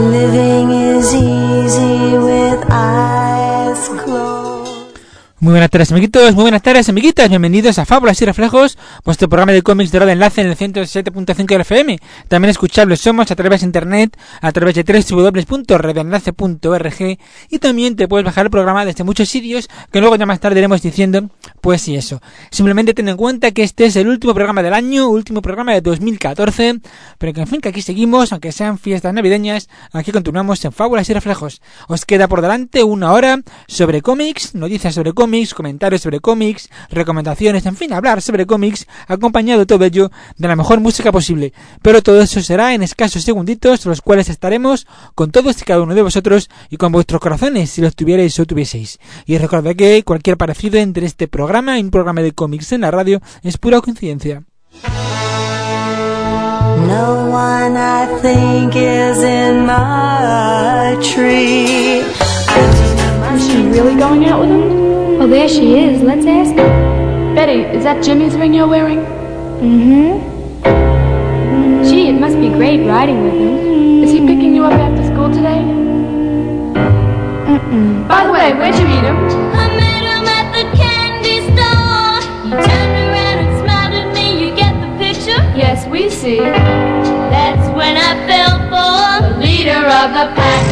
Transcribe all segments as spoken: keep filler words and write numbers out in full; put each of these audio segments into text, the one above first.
Living is easy with eyes closed. Muy buenas tardes, amiguitos, muy buenas tardes, amiguitas, bienvenidos a Fábulas y Reflejos, vuestro programa de cómics de Radio Enlace en el ciento siete punto cinco de F M. También escuchables somos a través de internet, a través de doble u doble u doble u punto radioenlace punto org, y también te puedes bajar el programa desde muchos sitios que luego ya más tarde iremos diciendo, pues y eso. Simplemente ten en cuenta que este es el último programa del año, último programa de dos mil catorce, pero que en fin, que aquí seguimos, aunque sean fiestas navideñas, aquí continuamos en Fábulas y Reflejos. Os queda por delante una hora sobre cómics, noticias sobre cómics, comentarios sobre cómics, recomendaciones, en fin, hablar sobre cómics, acompañado todo ello de la mejor música posible. Pero todo eso será en escasos segunditos, los cuales estaremos con todos y cada uno de vosotros y con vuestros corazones, si los tuvierais o tuvieseis. Y recordad que cualquier parecido entre este programa y un programa de cómics en la radio es pura coincidencia. No one I think is in my tree. Is she really going out with him? Well, there she is. Let's ask her. Betty, is that Jimmy's ring you're wearing? Mm-hmm. Gee, it must be great riding with him. Is he picking you up after school today? Mm-mm. By the way, where'd you meet him? I met him at the candy store. He turned around and smiled at me. You get the picture? Yes, we see. That's when I fell for the leader of the pack.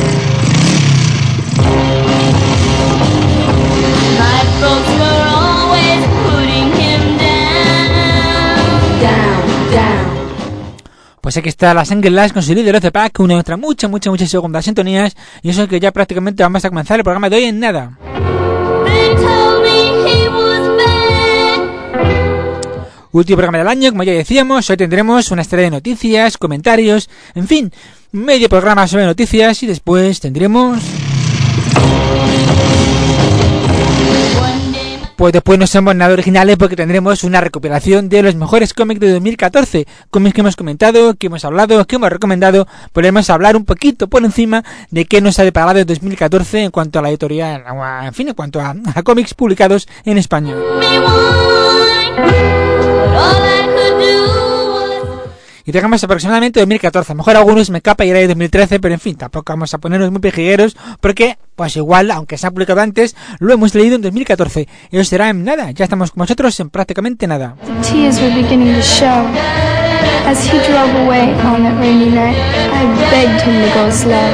My folks were always putting him down. Down, down. Pues aquí está la Sunglass con su líder of the pack, una otra muchas, muchas, muchas segundas sintonías, y eso es que ya prácticamente vamos a comenzar el programa de hoy en nada. They told me he was bad. Último programa del año, como ya decíamos, hoy tendremos una serie de noticias, comentarios, en fin, medio programa sobre noticias, y después tendremos... Pues después no somos nada originales porque tendremos una recopilación de los mejores cómics de dos mil catorce, cómics que hemos comentado, que hemos hablado, que hemos recomendado. Podremos hablar un poquito por encima de qué nos ha deparado en dos mil catorce en cuanto a la editorial, en fin, en cuanto a, a cómics publicados en España. Y tengamos aproximadamente dos mil catorce, a lo mejor algunos me escapa y era de dos mil trece, pero en fin, tampoco vamos a ponernos muy pejigueros porque, pues igual, aunque se ha publicado antes, lo hemos leído en dos mil catorce. Y eso será en nada, ya estamos con vosotros en prácticamente nada. The tears were beginning to show. As he drove away on that rainy night, I begged him to go slow.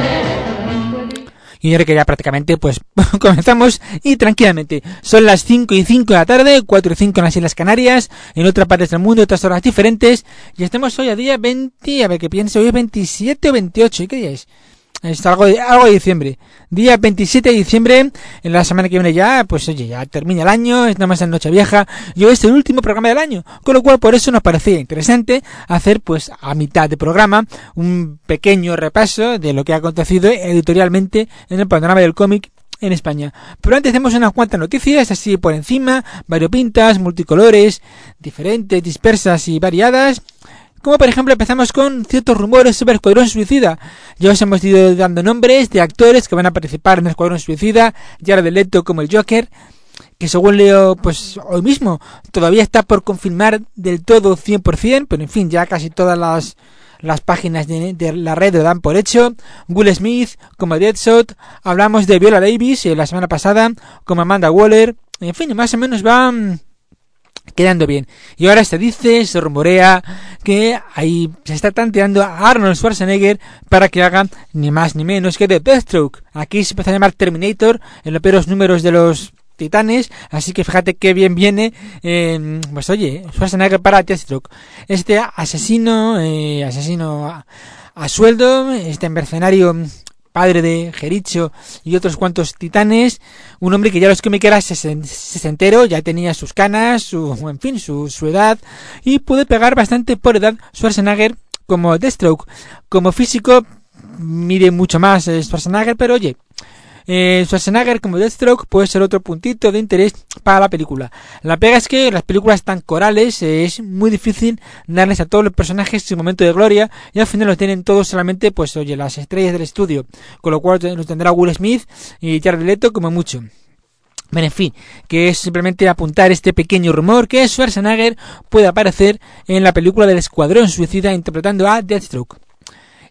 Y yo creo que ya prácticamente pues comenzamos y tranquilamente. Son las cinco y cinco de la tarde, cuatro y cinco en las Islas Canarias, en otras partes del mundo, otras horas diferentes. Y estamos hoy a día veinte, a ver que pienso, hoy es veintisiete o veintiocho, ¿y qué día es? Es algo de, algo de diciembre. Día veintisiete de diciembre, en la semana que viene ya, pues oye, ya termina el año, estamos en Nochevieja, y hoy es el último programa del año, con lo cual por eso nos parecía interesante hacer pues a mitad de programa un pequeño repaso de lo que ha acontecido editorialmente en el panorama del cómic en España. Pero antes tenemos unas cuantas noticias así por encima, variopintas, multicolores, diferentes, dispersas y variadas. Como por ejemplo empezamos con ciertos rumores sobre Escuadrón Suicida. Ya os hemos ido dando nombres de actores que van a participar en Escuadrón Suicida, Jared Leto como el Joker, que según leo pues hoy mismo todavía está por confirmar del todo cien por ciento, pero en fin, ya casi todas las las páginas de, de la red lo dan por hecho. Will Smith como Deadshot, hablamos de Viola Davis eh, la semana pasada como Amanda Waller, en fin, más o menos van quedando bien. Y ahora se dice, se rumorea que ahí se está tanteando a Arnold Schwarzenegger para que haga ni más ni menos que de Deathstroke. Aquí se empieza a llamar Terminator en los peores números de los Titanes, así que fíjate qué bien viene, eh, pues oye, Schwarzenegger para Deathstroke. Este asesino, eh, asesino a, a sueldo, este mercenario padre de Jericho y otros cuantos titanes, un hombre que ya los cómics era sesentero, ya tenía sus canas, su, en fin, su, su edad, y puede pegar bastante por edad Schwarzenegger como Deathstroke. Como físico mide mucho más eh, Schwarzenegger, pero oye, eh, Schwarzenegger como Deathstroke puede ser otro puntito de interés para la película. La pega es que las películas tan corales eh, es muy difícil darles a todos los personajes su momento de gloria, y al final los tienen todos solamente, pues oye, las estrellas del estudio, con lo cual los tendrá Will Smith y Jared Leto como mucho. Bueno, en fin, que es simplemente apuntar este pequeño rumor que Schwarzenegger puede aparecer en la película del Escuadrón Suicida interpretando a Deathstroke.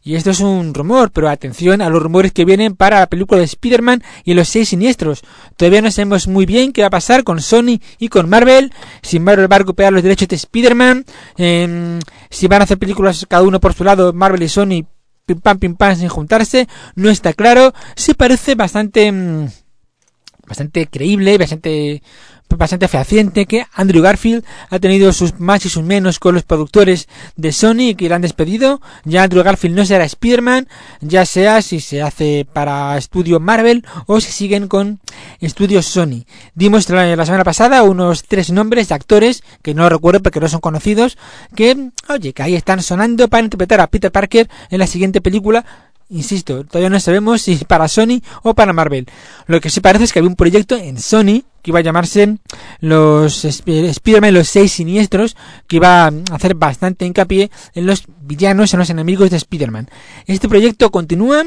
Y esto es un rumor, pero atención a los rumores que vienen para la película de Spider-Man y los seis siniestros. Todavía no sabemos muy bien qué va a pasar con Sony y con Marvel, si Marvel va a recuperar los derechos de Spider-Man, eh, si van a hacer películas cada uno por su lado, Marvel y Sony, pim pam pim pam sin juntarse, no está claro. Sí parece bastante mmm, bastante creíble, bastante bastante fehaciente que Andrew Garfield ha tenido sus más y sus menos con los productores de Sony y que le han despedido. Ya Andrew Garfield no será Spider-Man, ya sea si se hace para estudio Marvel o si siguen con estudios Sony. Dimos la, la semana pasada unos tres nombres de actores que no recuerdo porque no son conocidos, que oye, que ahí están sonando para interpretar a Peter Parker en la siguiente película. Insisto, todavía no sabemos si para Sony o para Marvel. Lo que sí parece es que había un proyecto en Sony que iba a llamarse los Spider-Man los seis siniestros, que iba a hacer bastante hincapié en los villanos, en los enemigos de Spider-Man. Este proyecto continúa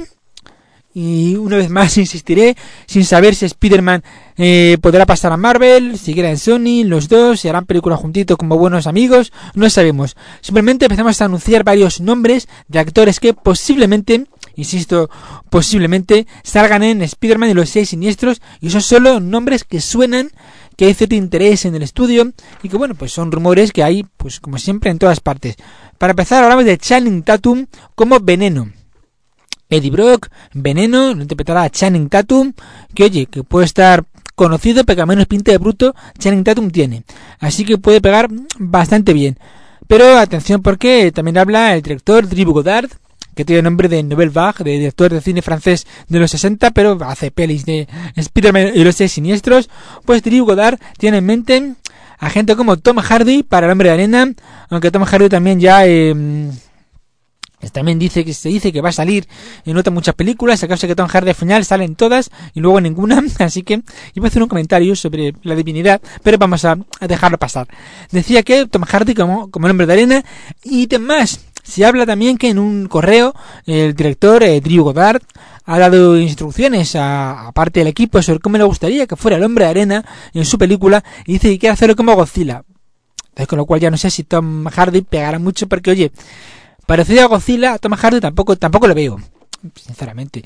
y una vez más insistiré, sin saber si Spider-Man eh, podrá pasar a Marvel, seguirá en Sony, los dos, se harán películas juntitos como buenos amigos, no sabemos. Simplemente empezamos a anunciar varios nombres de actores que posiblemente, insisto, posiblemente salgan en Spider-Man y los seis siniestros, y son solo nombres que suenan, que hay cierto interés en el estudio y que bueno, pues son rumores que hay, pues como siempre, en todas partes. Para empezar, hablamos de Channing Tatum como Veneno. Eddie Brock, Veneno, lo interpretará a Channing Tatum, que oye, que puede estar conocido, pero que al menos pinta de bruto Channing Tatum tiene. Así que puede pegar bastante bien. Pero atención porque también habla el director Drew Goddard, que tiene el nombre de Nouvelle Vague, de director de cine francés de los sesenta, pero hace pelis de Spider-Man y los seis siniestros. Pues Drew Goddard tiene en mente a gente como Tom Hardy para El Hombre de Arena, aunque Tom Hardy también ya... Eh, También dice que se dice que va a salir en otras muchas películas, a causa que Tom Hardy al final salen todas y luego ninguna, así que iba a hacer un comentario sobre la divinidad, pero vamos a, a dejarlo pasar. Decía que Tom Hardy como, como El Hombre de Arena, y demás. Se habla también que en un correo el director eh, Drew Goddard ha dado instrucciones a, a parte del equipo sobre cómo le gustaría que fuera El Hombre de Arena en su película, y dice que quiere hacerlo como Godzilla. Entonces, con lo cual ya no sé si Tom Hardy pegará mucho, porque oye, parecido a Godzilla, a Tom Hardy tampoco, tampoco lo veo, sinceramente.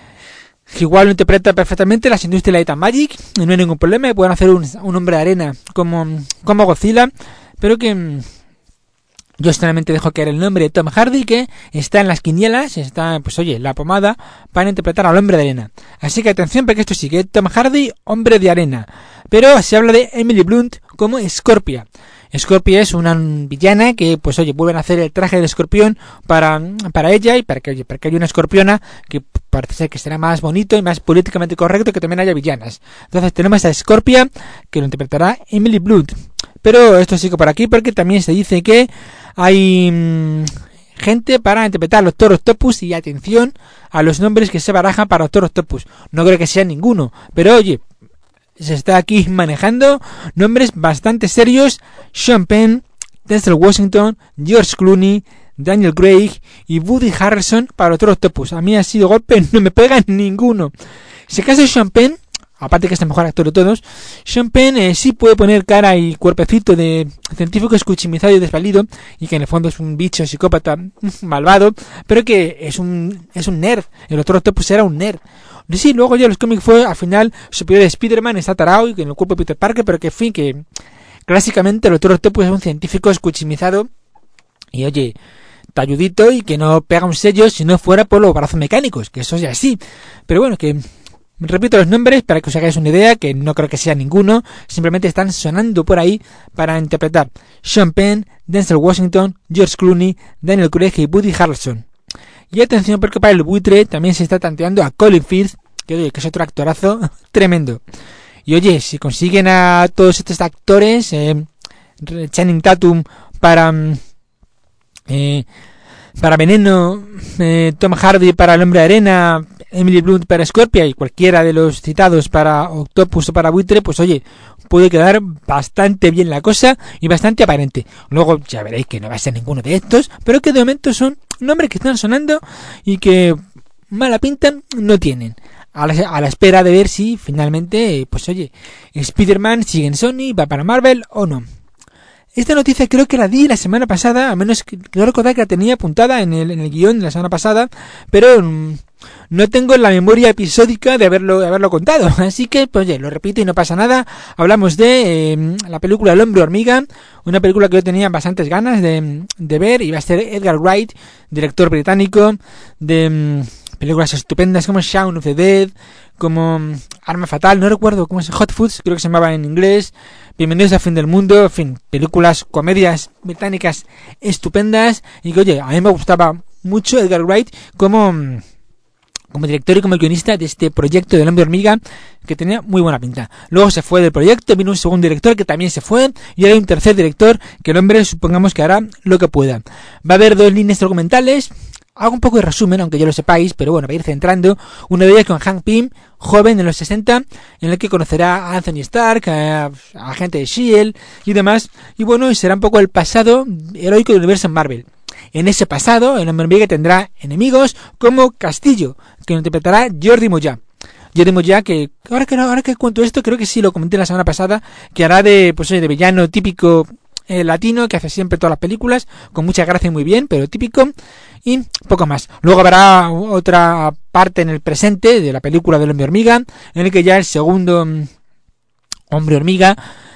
Igual lo interpreta perfectamente las industrias de Light and Magic, y no hay ningún problema, y pueden hacer un, un Hombre de Arena como, como Godzilla, pero que yo solamente dejo caer el nombre de Tom Hardy, que está en las quinielas, está, pues oye, la pomada, para interpretar al Hombre de Arena. Así que atención, porque esto sigue, Tom Hardy, Hombre de Arena. Pero se habla de Emily Blunt como Scorpia. Scorpia es una villana que, pues oye, vuelven a hacer el traje de escorpión para, para ella, y para que, oye, para que haya una escorpiona que parece ser que será más bonito y más políticamente correcto que también haya villanas. Entonces tenemos a Scorpia, que lo interpretará Emily Blunt. Pero esto sigue por aquí porque también se dice que hay mmm, gente para interpretar los Doctor Octopus, y atención a los nombres que se barajan para Doctor Octopus. No creo que sea ninguno, pero oye, se está aquí manejando nombres bastante serios: Sean Penn, Denzel Washington, George Clooney, Daniel Craig y Woody Harrelson para Doctor Octopus. A mí así de golpe no me pega ninguno. Si acaso Sean Penn, aparte que es el mejor actor de todos, Sean Penn eh, sí puede poner cara y cuerpecito de científico escuchimizado y desvalido, y que en el fondo es un bicho psicópata malvado, pero que es un es un nerd. El Doctor Octopus era un nerd. Sí, luego ya los cómics fue al final superior de Spider-Man, está tarao y en el cuerpo de Peter Parker, pero que en fin, que clásicamente el Doctor Octopus es un científico escuchimizado y oye, talludito, y que no pega un sello si no fuera por los brazos mecánicos, que eso ya sí. Pero bueno, que repito los nombres para que os hagáis una idea, que no creo que sea ninguno, simplemente están sonando por ahí para interpretar Sean Penn, Denzel Washington, George Clooney, Daniel Craig y Woody Harrelson. Y atención porque para el buitre también se está tanteando a Colin Firth, que oye, que es otro actorazo tremendo. Y oye, si consiguen a todos estos actores, eh, Channing Tatum para eh, para Veneno, eh, Tom Hardy para El Hombre de Arena, Emily Blunt para Scorpia y cualquiera de los citados para Octopus o para buitre, pues oye, puede quedar bastante bien la cosa y bastante aparente. Luego ya veréis que no va a ser ninguno de estos, pero que de momento son nombres que están sonando y que mala pinta no tienen. A la, a la espera de ver si finalmente, pues oye, Spider-Man sigue en Sony, va para Marvel o no. Esta noticia creo que la di la semana pasada, a menos que no recordar que la tenía apuntada en el, en el guión de la semana pasada, pero mmm, no tengo la memoria episódica de haberlo, de haberlo contado. Así que, pues ya, lo repito y no pasa nada. Hablamos de eh, la película El Hombre Hormiga, una película que yo tenía bastantes ganas de, de ver. Iba a ser Edgar Wright, director británico, de mmm, películas estupendas como Shaun of the Dead, como um, Arma Fatal, no recuerdo cómo es, Hot Fuzz, creo que se llamaba en inglés, Bienvenidos al Fin del Mundo, en fin, películas, comedias británicas estupendas, y que oye, a mí me gustaba mucho Edgar Wright como, como director y como guionista de este proyecto del Hombre Hormiga, que tenía muy buena pinta. Luego se fue del proyecto, vino un segundo director que también se fue, y ahora hay un tercer director que el hombre supongamos que hará lo que pueda. Va a haber dos líneas documentales. Hago un poco de resumen, aunque ya lo sepáis, pero bueno, para ir centrando. Una de ellas con Hank Pym, joven en los sesenta, en el que conocerá a Anthony Stark, a, a gente de S H I E L D y demás. Y bueno, será un poco el pasado heroico del universo Marvel. En ese pasado, el Hombre Hormiga tendrá enemigos como Castillo, que lo interpretará Jordi Moya. Jordi Moya, que ahora que ahora que cuento esto, creo que sí lo comenté la semana pasada, que hará de, pues de villano típico eh, latino, que hace siempre todas las películas, con mucha gracia y muy bien, pero típico. Y poco más. Luego habrá otra parte en el presente de la película del Hombre Hormiga, en el que ya el segundo Hombre Hormiga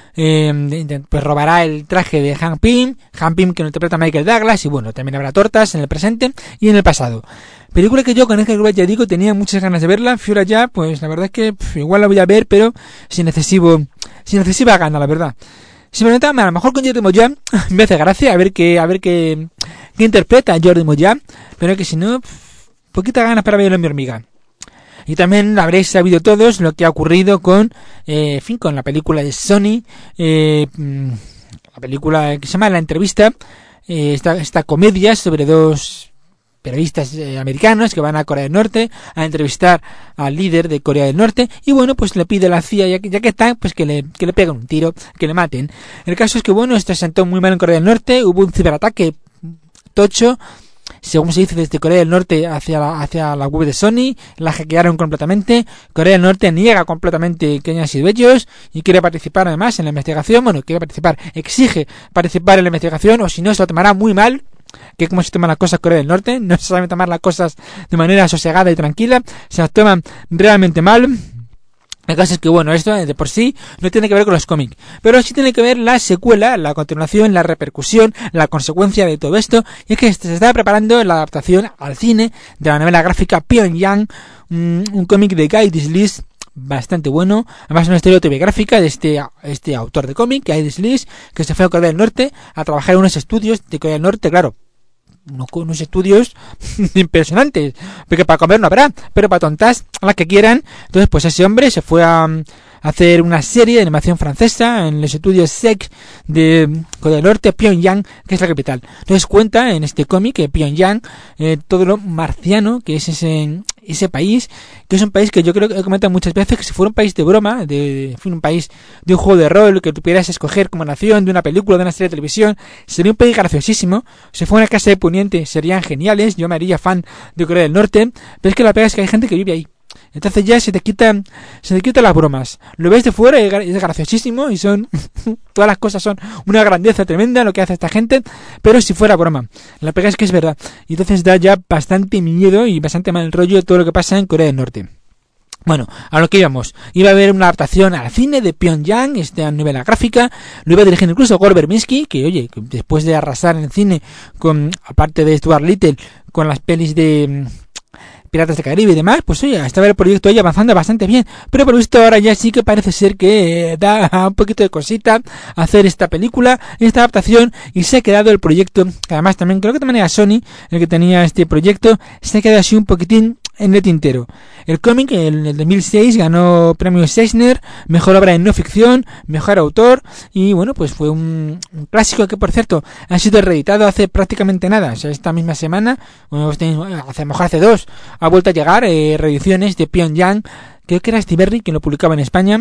eh, pues robará el traje de Hank Pym, Hank Pym que lo interpreta Michael Douglas, y bueno, también habrá tortas en el presente y en el pasado. Película que yo con Edgar Wright, ya digo, tenía muchas ganas de verla. Fiora ya, pues la verdad es que pff, igual la voy a ver, pero sin excesivo, sin excesiva gana, la verdad. Simplemente, a lo mejor con Jordi Moya me hace gracia a ver qué, a ver qué, qué interpreta a Jordi Moya, pero que si no, poquita ganas para ver el Hombre Hormiga. Y también habréis sabido todos lo que ha ocurrido con, eh, en fin, con la película de Sony, eh, la película que se llama La Entrevista, eh, esta, esta comedia sobre dos periodistas eh, americanos que van a Corea del Norte a entrevistar al líder de Corea del Norte, y bueno, pues le pide a la C I A, ya que, ya que está, pues que le, que le peguen un tiro, que le maten. El caso es que bueno, esto se sentó muy mal en Corea del Norte, hubo un ciberataque tocho, según se dice, desde Corea del Norte hacia la, hacia la web de Sony, la hackearon completamente. Corea del Norte niega completamente que hayan sido ellos y quiere participar además en la investigación. Bueno, quiere participar, exige participar en la investigación, o si no se lo tomará muy mal, que como se toman las cosas Corea del Norte, no se saben tomar las cosas de manera sosegada y tranquila, se las toman realmente mal. El caso es que bueno, esto de por sí no tiene que ver con los cómics, pero sí tiene que ver la secuela, la continuación, la repercusión, la consecuencia de todo esto, y es que se está preparando la adaptación al cine de la novela gráfica Pyongyang, un, un cómic de Guy Deslys bastante bueno, además una historia autobiográfica de este, este autor de cómic, Guy Deslys, que se fue a Corea del Norte a trabajar en unos estudios de Corea del Norte, claro, unos, unos estudios impresionantes, porque para comer no habrá, pero para tontas a las que quieran. Entonces pues ese hombre se fue a, a hacer una serie de animación francesa en los estudios S E C de Corea del Norte, Pyongyang, que es la capital. Entonces cuenta en este cómic que Pyongyang, eh, todo lo marciano que es ese ese país, que es un país que yo creo que he comentado muchas veces, que si fuera un país de broma, de, de en fin, un país de un juego de rol, que tú pudieras escoger como nación, de una película, de una serie de televisión, sería un país graciosísimo. Si fuera una casa de Poniente serían geniales, yo me haría fan de Corea del Norte, pero es que la pega es que hay gente que vive ahí. Entonces ya se te quitan, se te quitan las bromas. Lo ves de fuera y es graciosísimo y son, todas las cosas son una grandeza tremenda lo que hace esta gente, pero si fuera broma. La pega es que es verdad. Y entonces da ya bastante miedo y bastante mal rollo todo lo que pasa en Corea del Norte. Bueno, a lo que íbamos. Iba a haber una adaptación al cine de Pyongyang, esta novela gráfica. Lo iba a dirigir incluso Gore Verbinski, que oye, que después de arrasar en el cine con, aparte de Stuart Little, con las pelis de Piratas del Caribe y demás, pues oye, estaba el proyecto ahí avanzando bastante bien, pero por lo visto ahora ya sí que parece ser que eh, da un poquito de cosita hacer esta película, esta adaptación, y se ha quedado el proyecto, que además también creo que también era Sony el que tenía este proyecto, se ha quedado así un poquitín en el tintero. El cómic en el dos mil seis ganó premios Eisner, mejor obra en no ficción, mejor autor, y bueno, pues fue un, un clásico que por cierto ha sido reeditado hace prácticamente nada, o sea, esta misma semana, bueno, hace mejor hace dos, ha vuelto a llegar eh, reediciones de Pyongyang, creo que era Stiberry quien lo publicaba en España,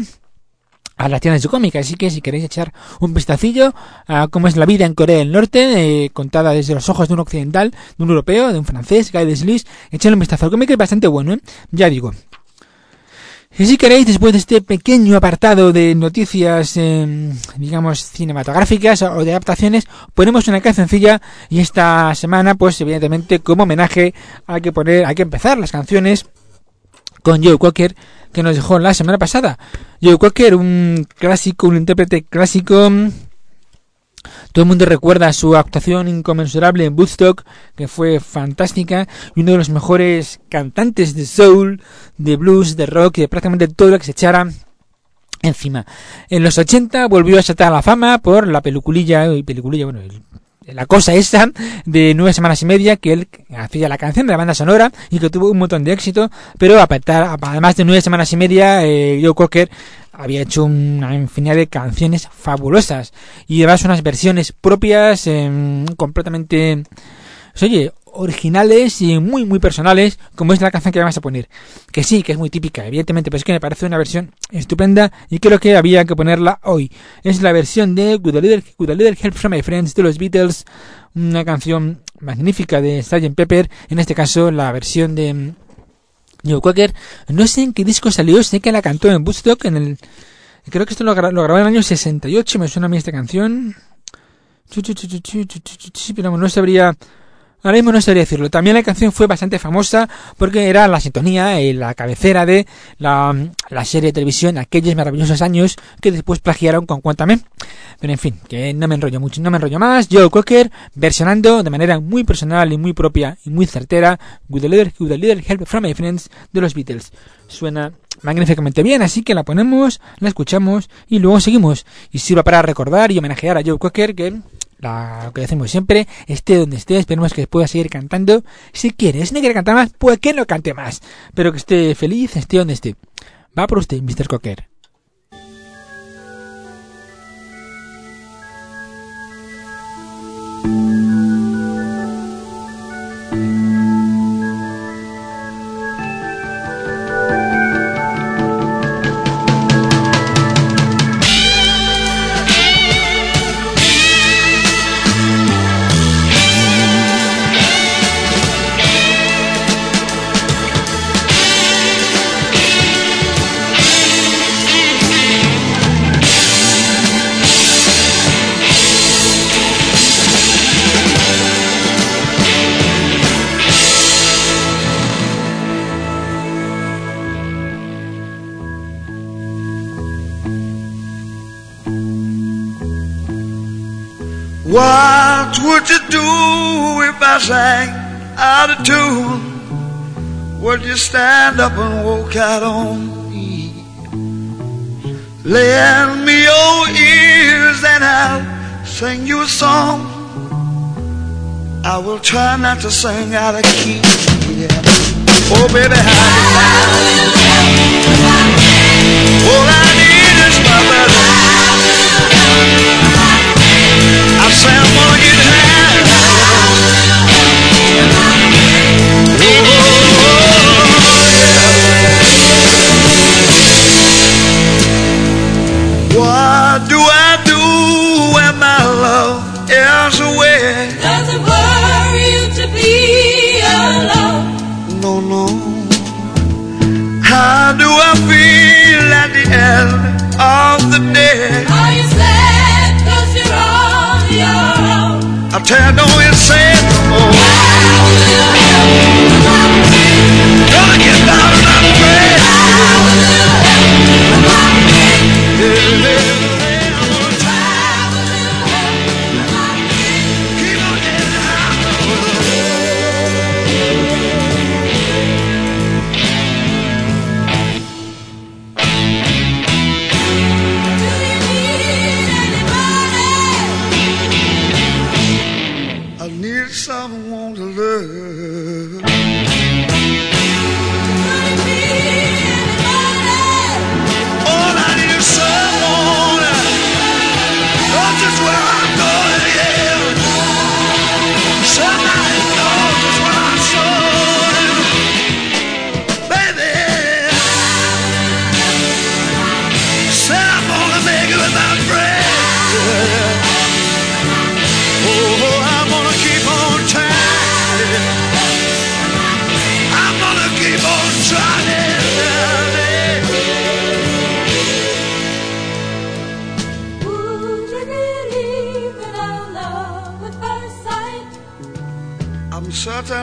a las tiendas de cómic, así que si queréis echar un vistacillo a cómo es la vida en Corea del Norte, eh, contada desde los ojos de un occidental, de un europeo, de un francés, Guy Deslys, echadle un vistazo. El cómic es bastante bueno, ¿eh? Ya digo. Y si queréis, después de este pequeño apartado de noticias, eh, digamos, cinematográficas o de adaptaciones, ponemos una cancioncilla y esta semana, pues evidentemente, como homenaje, hay que poner, hay que empezar las canciones con Joe Cocker, que nos dejó la semana pasada. Joe Cocker, un clásico, un intérprete clásico. Todo el mundo recuerda su actuación inconmensurable en Woodstock, que fue fantástica, y uno de los mejores cantantes de soul, de blues, de rock y de prácticamente todo lo que se echara encima. En los ochenta volvió a saltar a la fama por la peliculilla, y peliculilla, bueno, el, la cosa esa de nueve semanas y media, que él hacía la canción de la banda sonora y que tuvo un montón de éxito, pero a pesar, además de nueve semanas y media, eh, Joe Cocker había hecho una infinidad de canciones fabulosas y además unas versiones propias eh, completamente, pues, oye, originales y muy muy personales, como es la canción que vamos a poner, que sí, que es muy típica, evidentemente, pero es que me parece una versión estupenda y creo que había que ponerla hoy. Es la versión de With a Little, With a Little Help from My Friends de los Beatles, una canción magnífica de sergeant Pepper, en este caso la versión de Joe Cocker. No sé en qué disco salió, sé que la cantó en Woodstock, en el, creo que esto lo, gra- lo grabó en el año sesenta y ocho, me suena a mí esta canción, pero no sabría, ahora mismo no sabría decirlo. También la canción fue bastante famosa porque era la sintonía, eh, la cabecera de la, la serie de televisión Aquellos Maravillosos Años, que después plagiaron con Cuéntame. Pero en fin, que no me enrollo mucho, no me enrollo más. Joe Cocker versionando de manera muy personal y muy propia y muy certera With a Little, with a little Help from My Friends de los Beatles. Suena magníficamente bien, así que la ponemos, la escuchamos y luego seguimos. Y sirva para recordar y homenajear a Joe Cocker, que la, lo que hacemos siempre, esté donde esté, esperemos que pueda seguir cantando. Si quiere, si no quiere cantar más, pues que no cante más, pero que esté feliz, esté donde esté. Va por usted, mister Cocker. What would you do if I sang out of tune? Would you stand up and walk out on me? Lend me your ears and I'll sing you a song. I will try not to sing out of key. Yeah. Oh baby, how do you all I need is my brother. I say I'm gonna get high. Oh, yeah. What do I do when my love is away? Doesn't worry you to be alone. No, no. How do I feel at the end of the day? Are you sad 'cause you're on your own? I tell you, don't you say it no more. Gonna get down and I'm praying. Yeah, yeah, yeah. Keep on getting out. I need someone to love.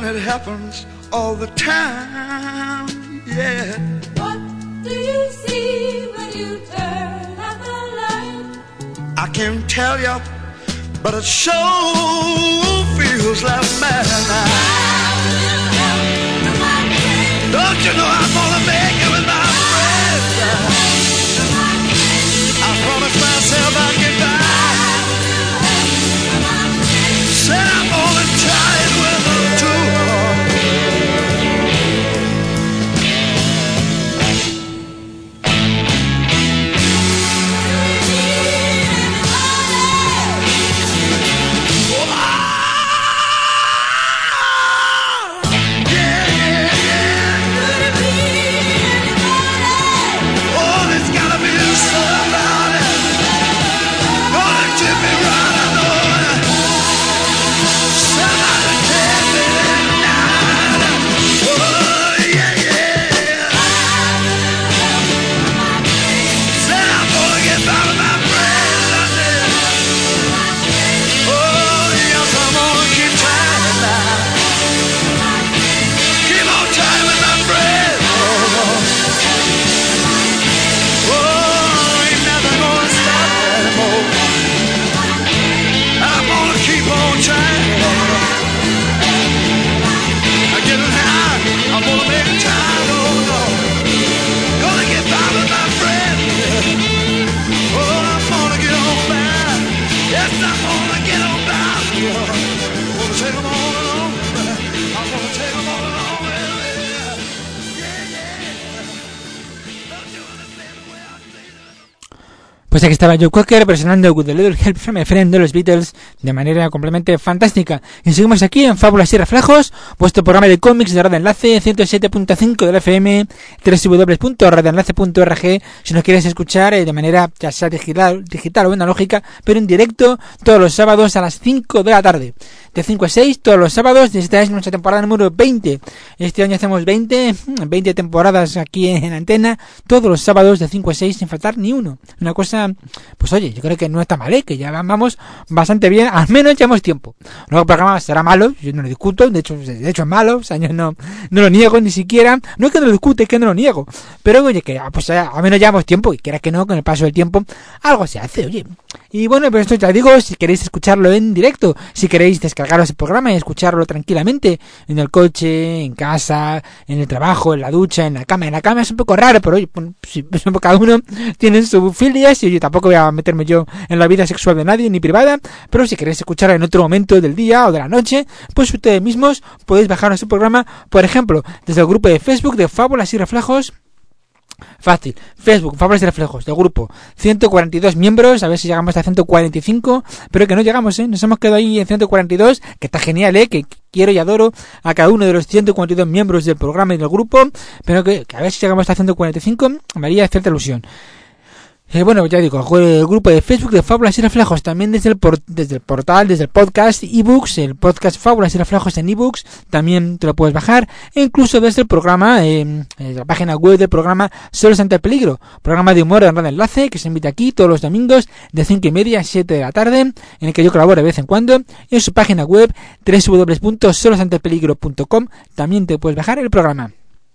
and it happens all the time, yeah. What do you see when you turn out the light? I can't tell you, but it sure feels like madness. Don't you know I'm gonna make it with my friends? I promised myself I'd get back. Said I'm gonna try it with them too. Pues aquí estaba Joe Cocker presentando With a Little Help from a Friend de los Beatles de manera completamente fantástica. Y seguimos aquí en Fábulas y Reflejos, vuestro programa de cómics de Radio Enlace, ciento siete punto cinco del F M, doble u doble u doble u punto radio enlace punto org, si nos quieres escuchar eh, de manera ya sea digital, digital o analógica, pero en directo todos los sábados a las cinco de la tarde. De cinco a seis todos los sábados, esta es nuestra temporada número veinte. Este año hacemos veinte, veinte temporadas aquí en antena, todos los sábados de cinco a seis sin faltar ni uno. Una cosa, pues oye, yo creo que no está mal, ¿eh? Que ya vamos bastante bien, al menos llevamos tiempo. Luego el programa será malo, yo no lo discuto, de hecho, de hecho es malo, o sea, yo no, no lo niego ni siquiera, no es que no lo discute, es que no lo niego, pero oye, que pues al menos llevamos tiempo, y quiera que no, con el paso del tiempo, algo se hace, oye. Y bueno, pues esto ya digo, si queréis escucharlo en directo, si queréis descargaros el programa y escucharlo tranquilamente, en el coche, en casa, en el trabajo, en la ducha, en la cama, en la cama es un poco raro, pero oye, pues, sí, cada uno tiene sus filias, y oye, tampoco voy a meterme yo en la vida sexual de nadie, ni privada, pero si queréis escucharlo en otro momento del día o de la noche, pues ustedes mismos podéis bajaros el programa, por ejemplo, desde el grupo de Facebook de Fábulas y Reflejos. Fácil, Facebook, Fábulas y Reflejos, del grupo, ciento cuarenta y dos miembros, a ver si llegamos a ciento cuarenta y cinco, pero que no llegamos, ¿eh? Nos hemos quedado ahí en ciento cuarenta y dos, que está genial, ¿eh? Que quiero y adoro a cada uno de los ciento cuarenta y dos miembros del programa y del grupo, pero que, que a ver si llegamos a ciento cuarenta y cinco, me haría cierta ilusión. Eh, bueno, ya digo, el grupo de Facebook de Fábulas y Reflejos, también desde el, por, desde el portal, desde el podcast ebooks, el podcast Fábulas y Reflejos en ebooks, también te lo puedes bajar, e incluso desde el programa, eh, la página web del programa Solos ante el Peligro, programa de humor en Radio Enlace, que se emite aquí todos los domingos de cinco y media a siete de la tarde, en el que yo colaboro de vez en cuando, y en su página web doble u doble u doble u punto solos ante el peligro punto com también te puedes bajar el programa.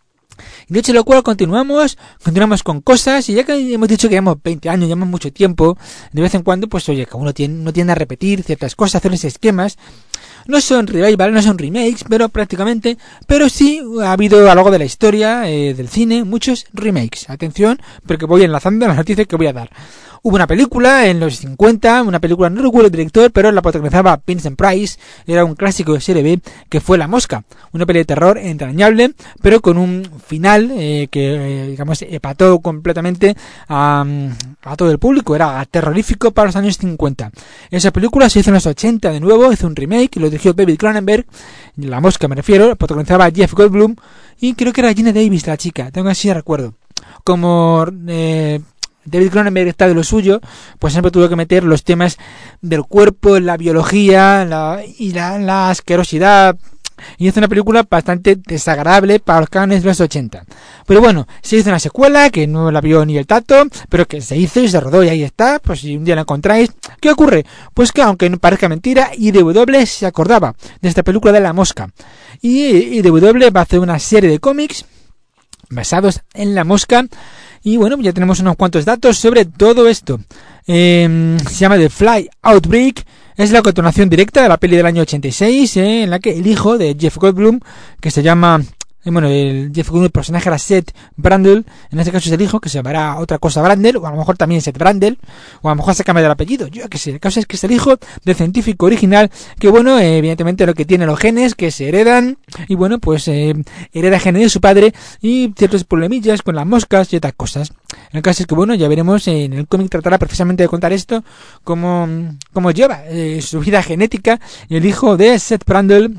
De hecho, lo cual continuamos, continuamos con cosas, y ya que hemos dicho que llevamos veinte años, llevamos mucho tiempo, de vez en cuando, pues oye, que uno tiene, uno tiende a repetir ciertas cosas, hacer esquemas. No son revival, no son remakes, pero prácticamente, pero sí ha habido a lo largo de la historia eh, del cine muchos remakes. Atención, porque voy enlazando las noticias que voy a dar. Hubo una película en los cincuenta, una película, no recuerdo el director, pero la protagonizaba Vincent Price, era un clásico de serie B, que fue La Mosca, una peli de terror entrañable, pero con un final eh, que, eh, digamos, empató completamente a, a todo el público, era terrorífico para los años cincuenta. Esa película se hizo en los ochenta de nuevo, hizo un remake, lo dirigió David Cronenberg, La Mosca me refiero, protagonizaba Jeff Goldblum, y creo que era Gina Davis la chica, tengo así de recuerdo. Como... Eh, David Cronenberg está de lo suyo, pues siempre tuvo que meter los temas del cuerpo, la biología la, y la, la asquerosidad, y es una película bastante desagradable para los cánones de los ochenta. Pero bueno, se hizo una secuela que no la vio ni el tato, pero que se hizo y se rodó, y ahí está. Pues si un día la encontráis, ¿qué ocurre? Pues que aunque no parezca mentira, I D W se acordaba de esta película de La Mosca. y I D W va a hacer una serie de cómics basados en La Mosca. Y bueno, ya tenemos unos cuantos datos sobre todo esto. Eh, se llama The Fly Outbreak. Es la continuación directa de la peli del año ochenta y seis, eh, en la que el hijo de Jeff Goldblum, que se llama... Bueno, el Jeff Goldblum, el personaje era Seth Brandel, en este caso es el hijo, que se llamará otra cosa Brandel, o a lo mejor también Seth Brandel, o a lo mejor se cambia el apellido, yo qué sé. El caso es que es el hijo del científico original, que bueno, eh, evidentemente lo que tiene los genes, que se heredan, y bueno, pues eh, hereda genes de su padre, y ciertos problemillas con las moscas y otras cosas. El caso es que bueno, ya veremos, eh, en el cómic tratará precisamente de contar esto, cómo, cómo lleva eh, su vida genética, y el hijo de Seth Brandel.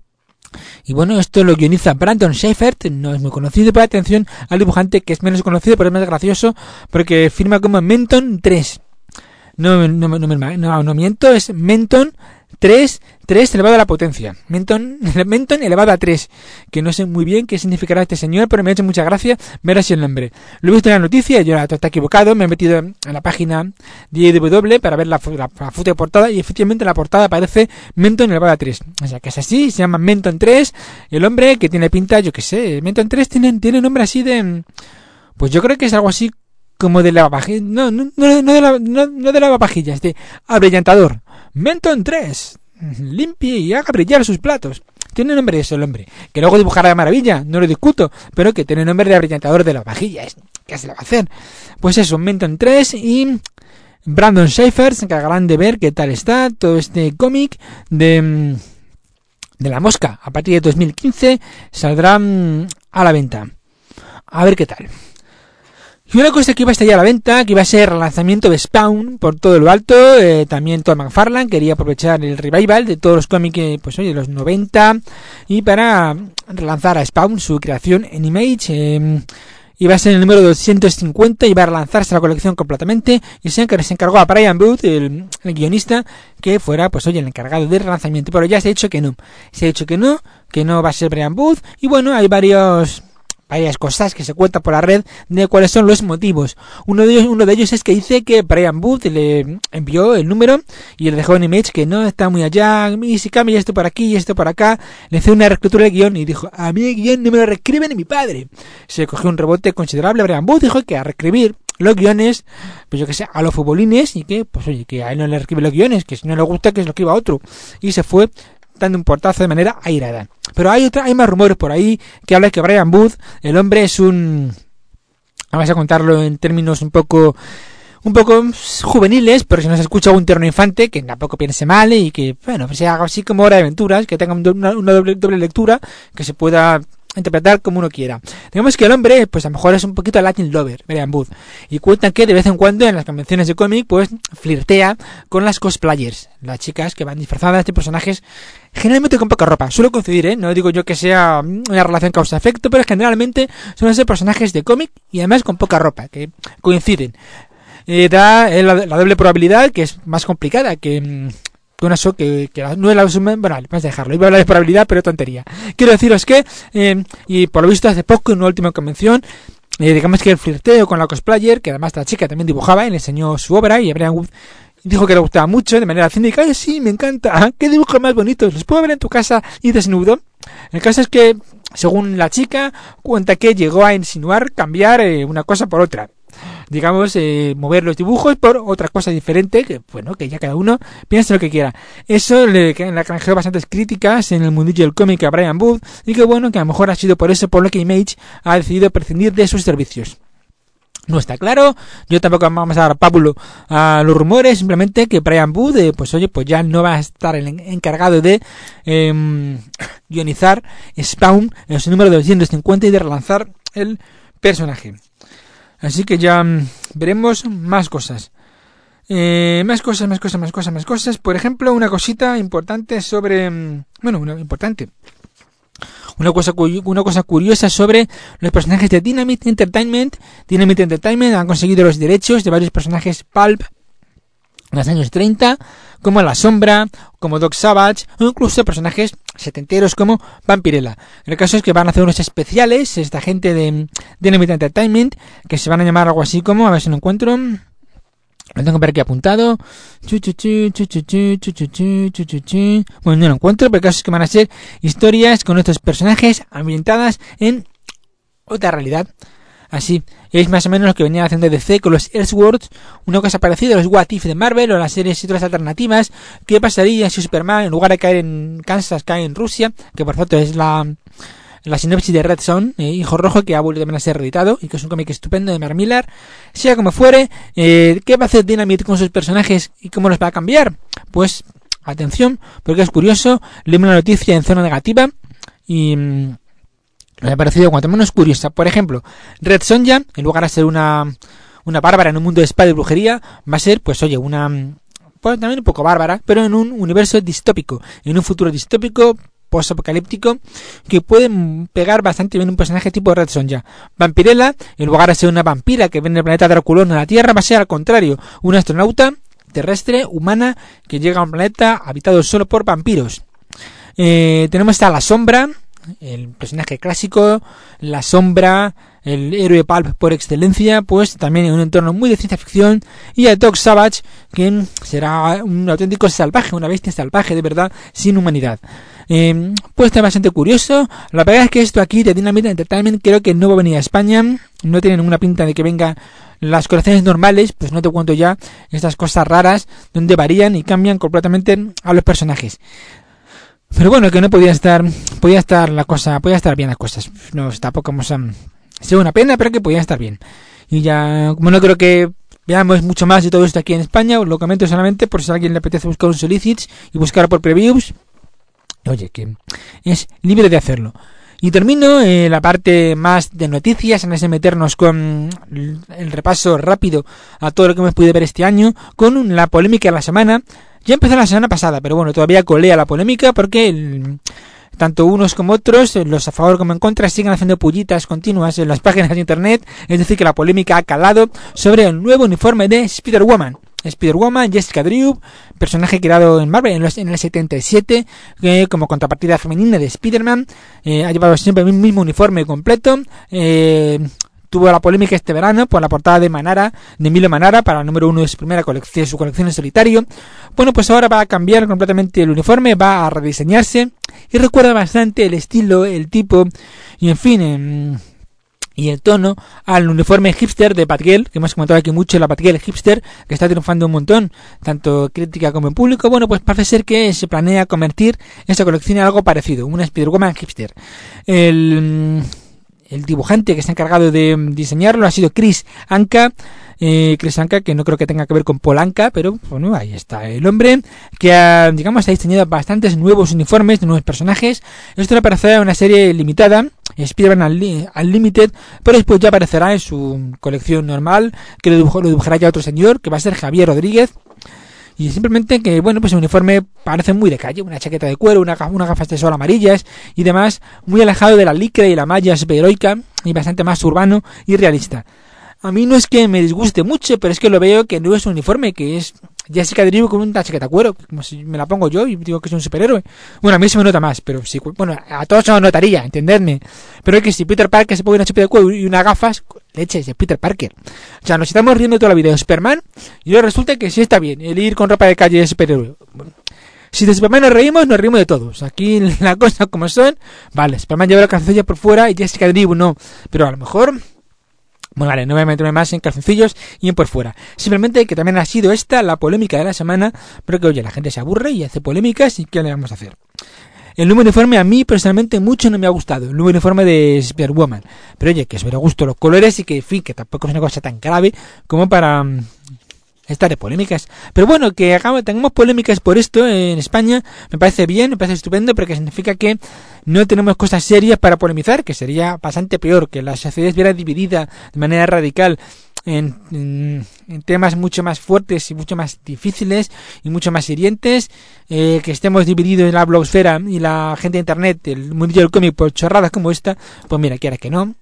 Y bueno, esto lo guioniza Brandon Seifert, no es muy conocido, pero atención al dibujante, que es menos conocido, pero es más gracioso, porque firma como Menton tres. No, no, no, no, no, no miento, es Menton tres, tres elevado a la potencia. Menton, Menton elevado a tres, que no sé muy bien qué significará este señor, pero me ha hecho mucha gracia ver así el nombre. Lo he visto en la noticia, yo está equivocado, me he metido en la página de I D W para ver la, la, la foto de portada, y efectivamente en la portada aparece Menton elevado a tres. O sea que es así, se llama Menton tres, el hombre que tiene pinta, yo qué sé, Menton tres tiene, tiene nombre así de... Pues yo creo que es algo así como de lavavajillas, no, no, no, no de la, no, no de lavavajillas, de abrillantador. Menton tres, limpie y haga brillar sus platos. Tiene nombre eso el hombre, que luego dibujará de maravilla, no lo discuto, pero que tiene nombre de abrillantador de lavavajillas. ¿Qué se le va a hacer? Pues eso, Menton tres y Brandon Seifert se encargarán de ver qué tal está todo este cómic de, de La Mosca. A partir de dos mil quince saldrá a la venta. A ver qué tal. Y una cosa que iba a estar ya a la venta, que iba a ser el lanzamiento de Spawn por todo lo alto, eh, también Todd McFarlane quería aprovechar el revival de todos los cómics, pues oye, de los noventa, y para relanzar a Spawn, su creación en Image, eh, iba a ser el número doscientos cincuenta, iba a relanzarse la colección completamente, y se encargó a Brian Booth, el, el guionista, que fuera, pues oye, el encargado del relanzamiento, pero ya se ha dicho que no, se ha dicho que no, que no va a ser Brian Booth, y bueno, hay varios... varias cosas que se cuentan por la red de cuáles son los motivos. Uno de ellos, uno de ellos es que dice que Brian Booth le envió el número y le dejó en Image que no está muy allá, y si cambia esto por aquí y esto por acá, le hizo una reescritura del guión y dijo, a mí el guión no me lo reescribe ni mi padre. Se cogió un rebote considerable. Brian Booth dijo que a reescribir los guiones, pues yo que sé, a los futbolines, y que, pues oye, que a él no le reescribe los guiones, que si no le gusta que se lo escriba a otro. Y se fue dando un portazo de manera airada. Pero hay otra, hay más rumores por ahí que hablan que Brian Booth, el hombre es un, vamos a contarlo en términos un poco un poco juveniles, pero si no se escucha un tierno infante, que tampoco piense mal y que, bueno, pues sea algo así como Hora de Aventuras, que tenga una, una doble, doble lectura, que se pueda interpretar como uno quiera. Digamos que el hombre, pues a lo mejor es un poquito Latin lover, Brian Booth, y cuentan que de vez en cuando en las convenciones de cómic, pues flirtea con las cosplayers, las chicas que van disfrazadas de personajes, generalmente con poca ropa. Suelo coincidir, ¿eh? No digo yo que sea una relación causa-efecto, pero generalmente suelen ser personajes de cómic y además con poca ropa, que coinciden. Eh, da eh, la, la doble probabilidad, que es más complicada que... Con eso que, que no es la bueno, vamos a dejarlo, iba a hablar de probabilidad, pero tontería. Quiero deciros que, eh, y por lo visto hace poco en una última convención, eh, digamos que el flirteo con la cosplayer, que además la chica también dibujaba, y le enseñó su obra, y Brian Wood dijo que le gustaba mucho, de manera cínica. Ay, sí, me encanta, qué dibujos más bonitos, los puedo ver en tu casa y desnudo. El caso es que, según la chica, cuenta que llegó a insinuar cambiar eh, una cosa por otra. Digamos, eh, mover los dibujos por otra cosa diferente, que bueno, que ya cada uno piense lo que quiera. Eso le, que le canjeó bastantes críticas en el mundillo del cómic a Brian Booth, y que bueno, que a lo mejor ha sido por eso por lo que Image ha decidido prescindir de sus servicios. No está claro, yo tampoco vamos a dar pábulo a los rumores, simplemente que Brian Booth, eh, pues oye, pues ya no va a estar el encargado de eh, guionizar Spawn en su número de doscientos cincuenta y de relanzar el personaje. Así que ya mmm, veremos más cosas. Eh, más cosas, más cosas, más cosas, más cosas. Por ejemplo, una cosita importante sobre... Mmm, bueno, una importante. Una cosa, una cosa curiosa sobre los personajes de Dynamite Entertainment. Dynamite Entertainment han conseguido los derechos de varios personajes pulp en los años treinta, como La Sombra, como Doc Savage, o incluso personajes setenteros como Vampirella. El caso es que van a hacer unos especiales, esta gente de Dynamite Entertainment, que se van a llamar algo así como, a ver si lo encuentro, Lo tengo por aquí apuntado. Chu, chu, chu, chu, chu, chu, chu, chu, chu, chu, chu, chu. Bueno, no lo encuentro, pero casos que van a ser historias con estos personajes ambientadas en otra realidad. Así, es más o menos lo que venía haciendo D C con los Elseworlds, una cosa parecida a los What If de Marvel o las series y otras alternativas. ¿Qué pasaría si Superman, en lugar de caer en Kansas, cae en Rusia? Que por cierto es la... la sinopsis de Red Son, eh, Hijo Rojo, que ha vuelto también a ser reeditado y que es un cómic estupendo de Mark Millar. Sea como fuere, eh, ¿qué va a hacer Dynamite con sus personajes y cómo los va a cambiar? Pues, atención, porque es curioso, leemos una noticia en zona negativa y mmm, me ha parecido cuanto menos curiosa. Por ejemplo, Red Sonja, en lugar de ser una, una bárbara en un mundo de espada y brujería, va a ser, pues oye, una... pues también un poco bárbara, pero en un universo distópico, en un futuro distópico, post-apocalíptico, que puede pegar bastante bien un personaje tipo Red Sonja. Vampirella, en lugar de ser una vampira que viene del planeta Draculón a la Tierra, va a ser al contrario, una astronauta terrestre, humana, que llega a un planeta habitado solo por vampiros. Eh, tenemos a La Sombra, el personaje clásico, La Sombra, el héroe pulp por excelencia, pues también en un entorno muy de ciencia ficción, y a Doc Savage, que será un auténtico salvaje, una bestia salvaje de verdad, sin humanidad. Eh, pues está bastante curioso. La verdad es que esto aquí de Dynamite Entertainment creo que no va a venir a España, no tiene ninguna pinta de que venga las colecciones normales, pues no te cuento ya estas cosas raras donde varían y cambian completamente a los personajes. Pero bueno, que no podía estar, podía estar la cosa, podía estar bien las cosas. No, tampoco vamos a ser una pena, pero que podía estar bien. Y ya, como no creo que veamos mucho más de todo esto aquí en España, os lo comento solamente por si a alguien le apetece buscar un solicits y buscar por previews. Oye, que es libre de hacerlo. Y termino eh, la parte más de noticias, antes de meternos con el repaso rápido a todo lo que hemos podido ver este año, con la polémica de la semana. Ya empezó la semana pasada, pero bueno, todavía colea la polémica porque el, tanto unos como otros, los a favor como en contra, siguen haciendo pullitas continuas en las páginas de internet. Es decir, que la polémica ha calado sobre el nuevo uniforme de Spider-Woman. Spider-Woman, Jessica Drew, personaje creado en Marvel en, los, en el setenta y siete, eh, como contrapartida femenina de Spider-Man, eh, ha llevado siempre el mismo uniforme completo. Eh, tuvo la polémica este verano por la portada de Manara, de Milo Manara, para el número uno de su primera colección, su colección en solitario. Bueno, pues ahora va a cambiar completamente el uniforme, va a rediseñarse y recuerda bastante el estilo, el tipo y en fin... Eh, y el tono al uniforme hipster de Batgirl, que hemos comentado aquí mucho, la Batgirl hipster, que está triunfando un montón, tanto crítica como en público. Bueno, pues parece ser que se planea convertir esta colección en algo parecido, una Spider-Woman hipster. El, el dibujante que se ha encargado de diseñarlo ha sido Chris Anka, eh, Chris Anka, que no creo que tenga que ver con Paul Anka, pero bueno, ahí está el hombre, que ha, digamos, ha diseñado bastantes nuevos uniformes de nuevos personajes. Esto aparecerá en una serie limitada, Spider-Man Unlimited, pero después ya aparecerá en su colección normal, que lo, dibujó, lo dibujará ya otro señor, que va a ser Javier Rodríguez. Y simplemente que, bueno, pues el uniforme parece muy de calle, una chaqueta de cuero, una, unas gafas de sol amarillas y demás, muy alejado de la licra y la malla superheroica y bastante más urbano y realista. A mí no es que me disguste mucho, pero es que lo veo que no es un uniforme, que es Jessica Drew con una chaqueta de cuero, como si me la pongo yo y digo que es un superhéroe. Bueno, a mí se me nota más, pero sí, bueno, a todos se nos notaría, entendedme. Pero es que si Peter Parker se pone una chaqueta de cuero y unas gafas, leches, de Peter Parker. O sea, nos estamos riendo toda la vida de Superman y ahora resulta que sí está bien el ir con ropa de calle de superhéroe. Bueno, si de Superman nos reímos, nos reímos de todos. Aquí la cosa como son, vale, Superman lleva la calzoncilla por fuera y Jessica Drew no, pero a lo mejor... Bueno, vale, no voy a meterme más en calzoncillos y en por fuera. Simplemente que también ha sido esta la polémica de la semana, pero que, oye, la gente se aburre y hace polémicas y ¿qué le vamos a hacer? El nuevo uniforme a mí personalmente mucho no me ha gustado, el nuevo uniforme de Spider-Woman. Pero oye, que me gusto los colores y que, en fin, que tampoco es una cosa tan grave como para... Um, estar de polémicas. Pero bueno, que hagamos, tengamos polémicas por esto en España, me parece bien, me parece estupendo, porque significa que no tenemos cosas serias para polemizar, que sería bastante peor, que la sociedad estuviera dividida de manera radical en, en, en temas mucho más fuertes y mucho más difíciles y mucho más hirientes, eh, que estemos divididos en la blogosfera y la gente de internet, el mundillo del cómic, por chorradas como esta. Pues mira, quiera que no,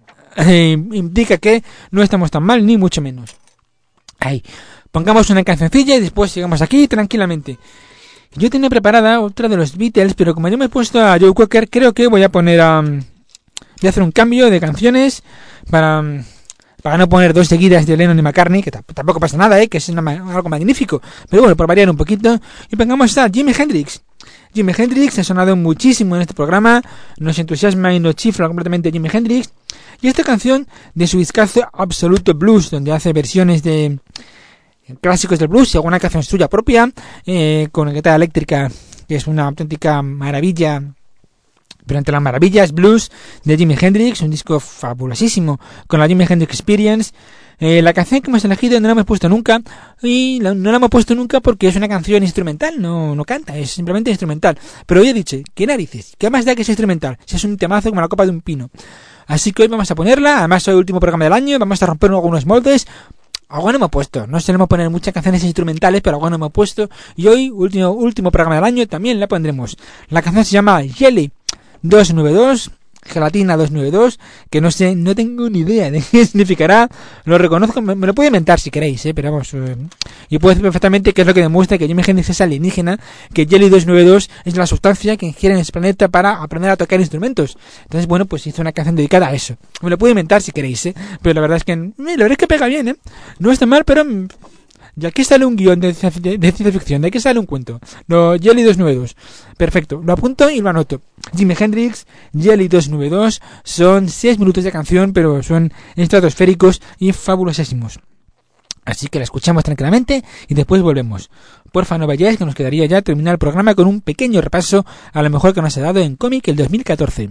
eh, indica que no estamos tan mal, ni mucho menos. Ahí, pongamos una cancioncilla y después sigamos aquí tranquilamente. Yo tenía preparada otra de los Beatles, pero como yo me he puesto a Joe Cocker, creo que voy a poner a... voy a hacer un cambio de canciones para para no poner dos seguidas de Lennon y McCartney, que t- tampoco pasa nada, ¿eh? Que es una, algo magnífico, pero bueno, por variar un poquito, y pongamos a Jimi Hendrix. Jimi Hendrix ha sonado muchísimo en este programa, nos entusiasma y nos chifla completamente Jimi Hendrix, y esta canción de su discazo Absolute Blues, donde hace versiones de clásicos del blues y alguna canción suya propia, eh, con guitarra eléctrica, que es una auténtica maravilla. Pero entre las maravillas, Blues de Jimi Hendrix, un disco fabulosísimo con la Jimi Hendrix Experience. Eh, la canción que hemos elegido no la hemos puesto nunca, y la, no la hemos puesto nunca porque es una canción instrumental, no, no canta, es simplemente instrumental. Pero hoy he dicho, ¿qué narices? ¿Qué más da que sea instrumental? Si es un temazo como la copa de un pino. Así que hoy vamos a ponerla, además hoy el último programa del año, vamos a romper algunos moldes. Algo no hemos puesto, no solemos poner muchas canciones instrumentales, pero algo no hemos puesto, y hoy, último, último programa del año, también la pondremos. La canción se llama Jelly doscientos noventa y dos, Gelatina doscientos noventa y dos, que no sé, no tengo ni idea de qué significará, lo reconozco, me, me lo puedo inventar si queréis, eh, pero vamos, eh, y puedo decir perfectamente que es lo que demuestra que Jimi Hendrix es alienígena, que Jelly doscientos noventa y dos es la sustancia que ingiere en ese planeta para aprender a tocar instrumentos. Entonces, bueno, pues hizo una canción dedicada a eso. Me lo puedo inventar si queréis, eh, pero la verdad es que, la verdad es que pega bien, eh, no está mal, pero... ¿De aquí sale un guión de, de, de ciencia ficción? ¿De aquí sale un cuento? No, Jelly doscientos noventa y dos. Perfecto, lo apunto y lo anoto. Jimi Hendrix, Jelly doscientos noventa y dos. Son seis minutos de canción, pero son estratosféricos y fabulosísimos. Así que la escuchamos tranquilamente y después volvemos. Porfa, no vayáis, que nos quedaría ya terminar el programa con un pequeño repaso a lo mejor que nos ha dado en cómic el dos mil catorce.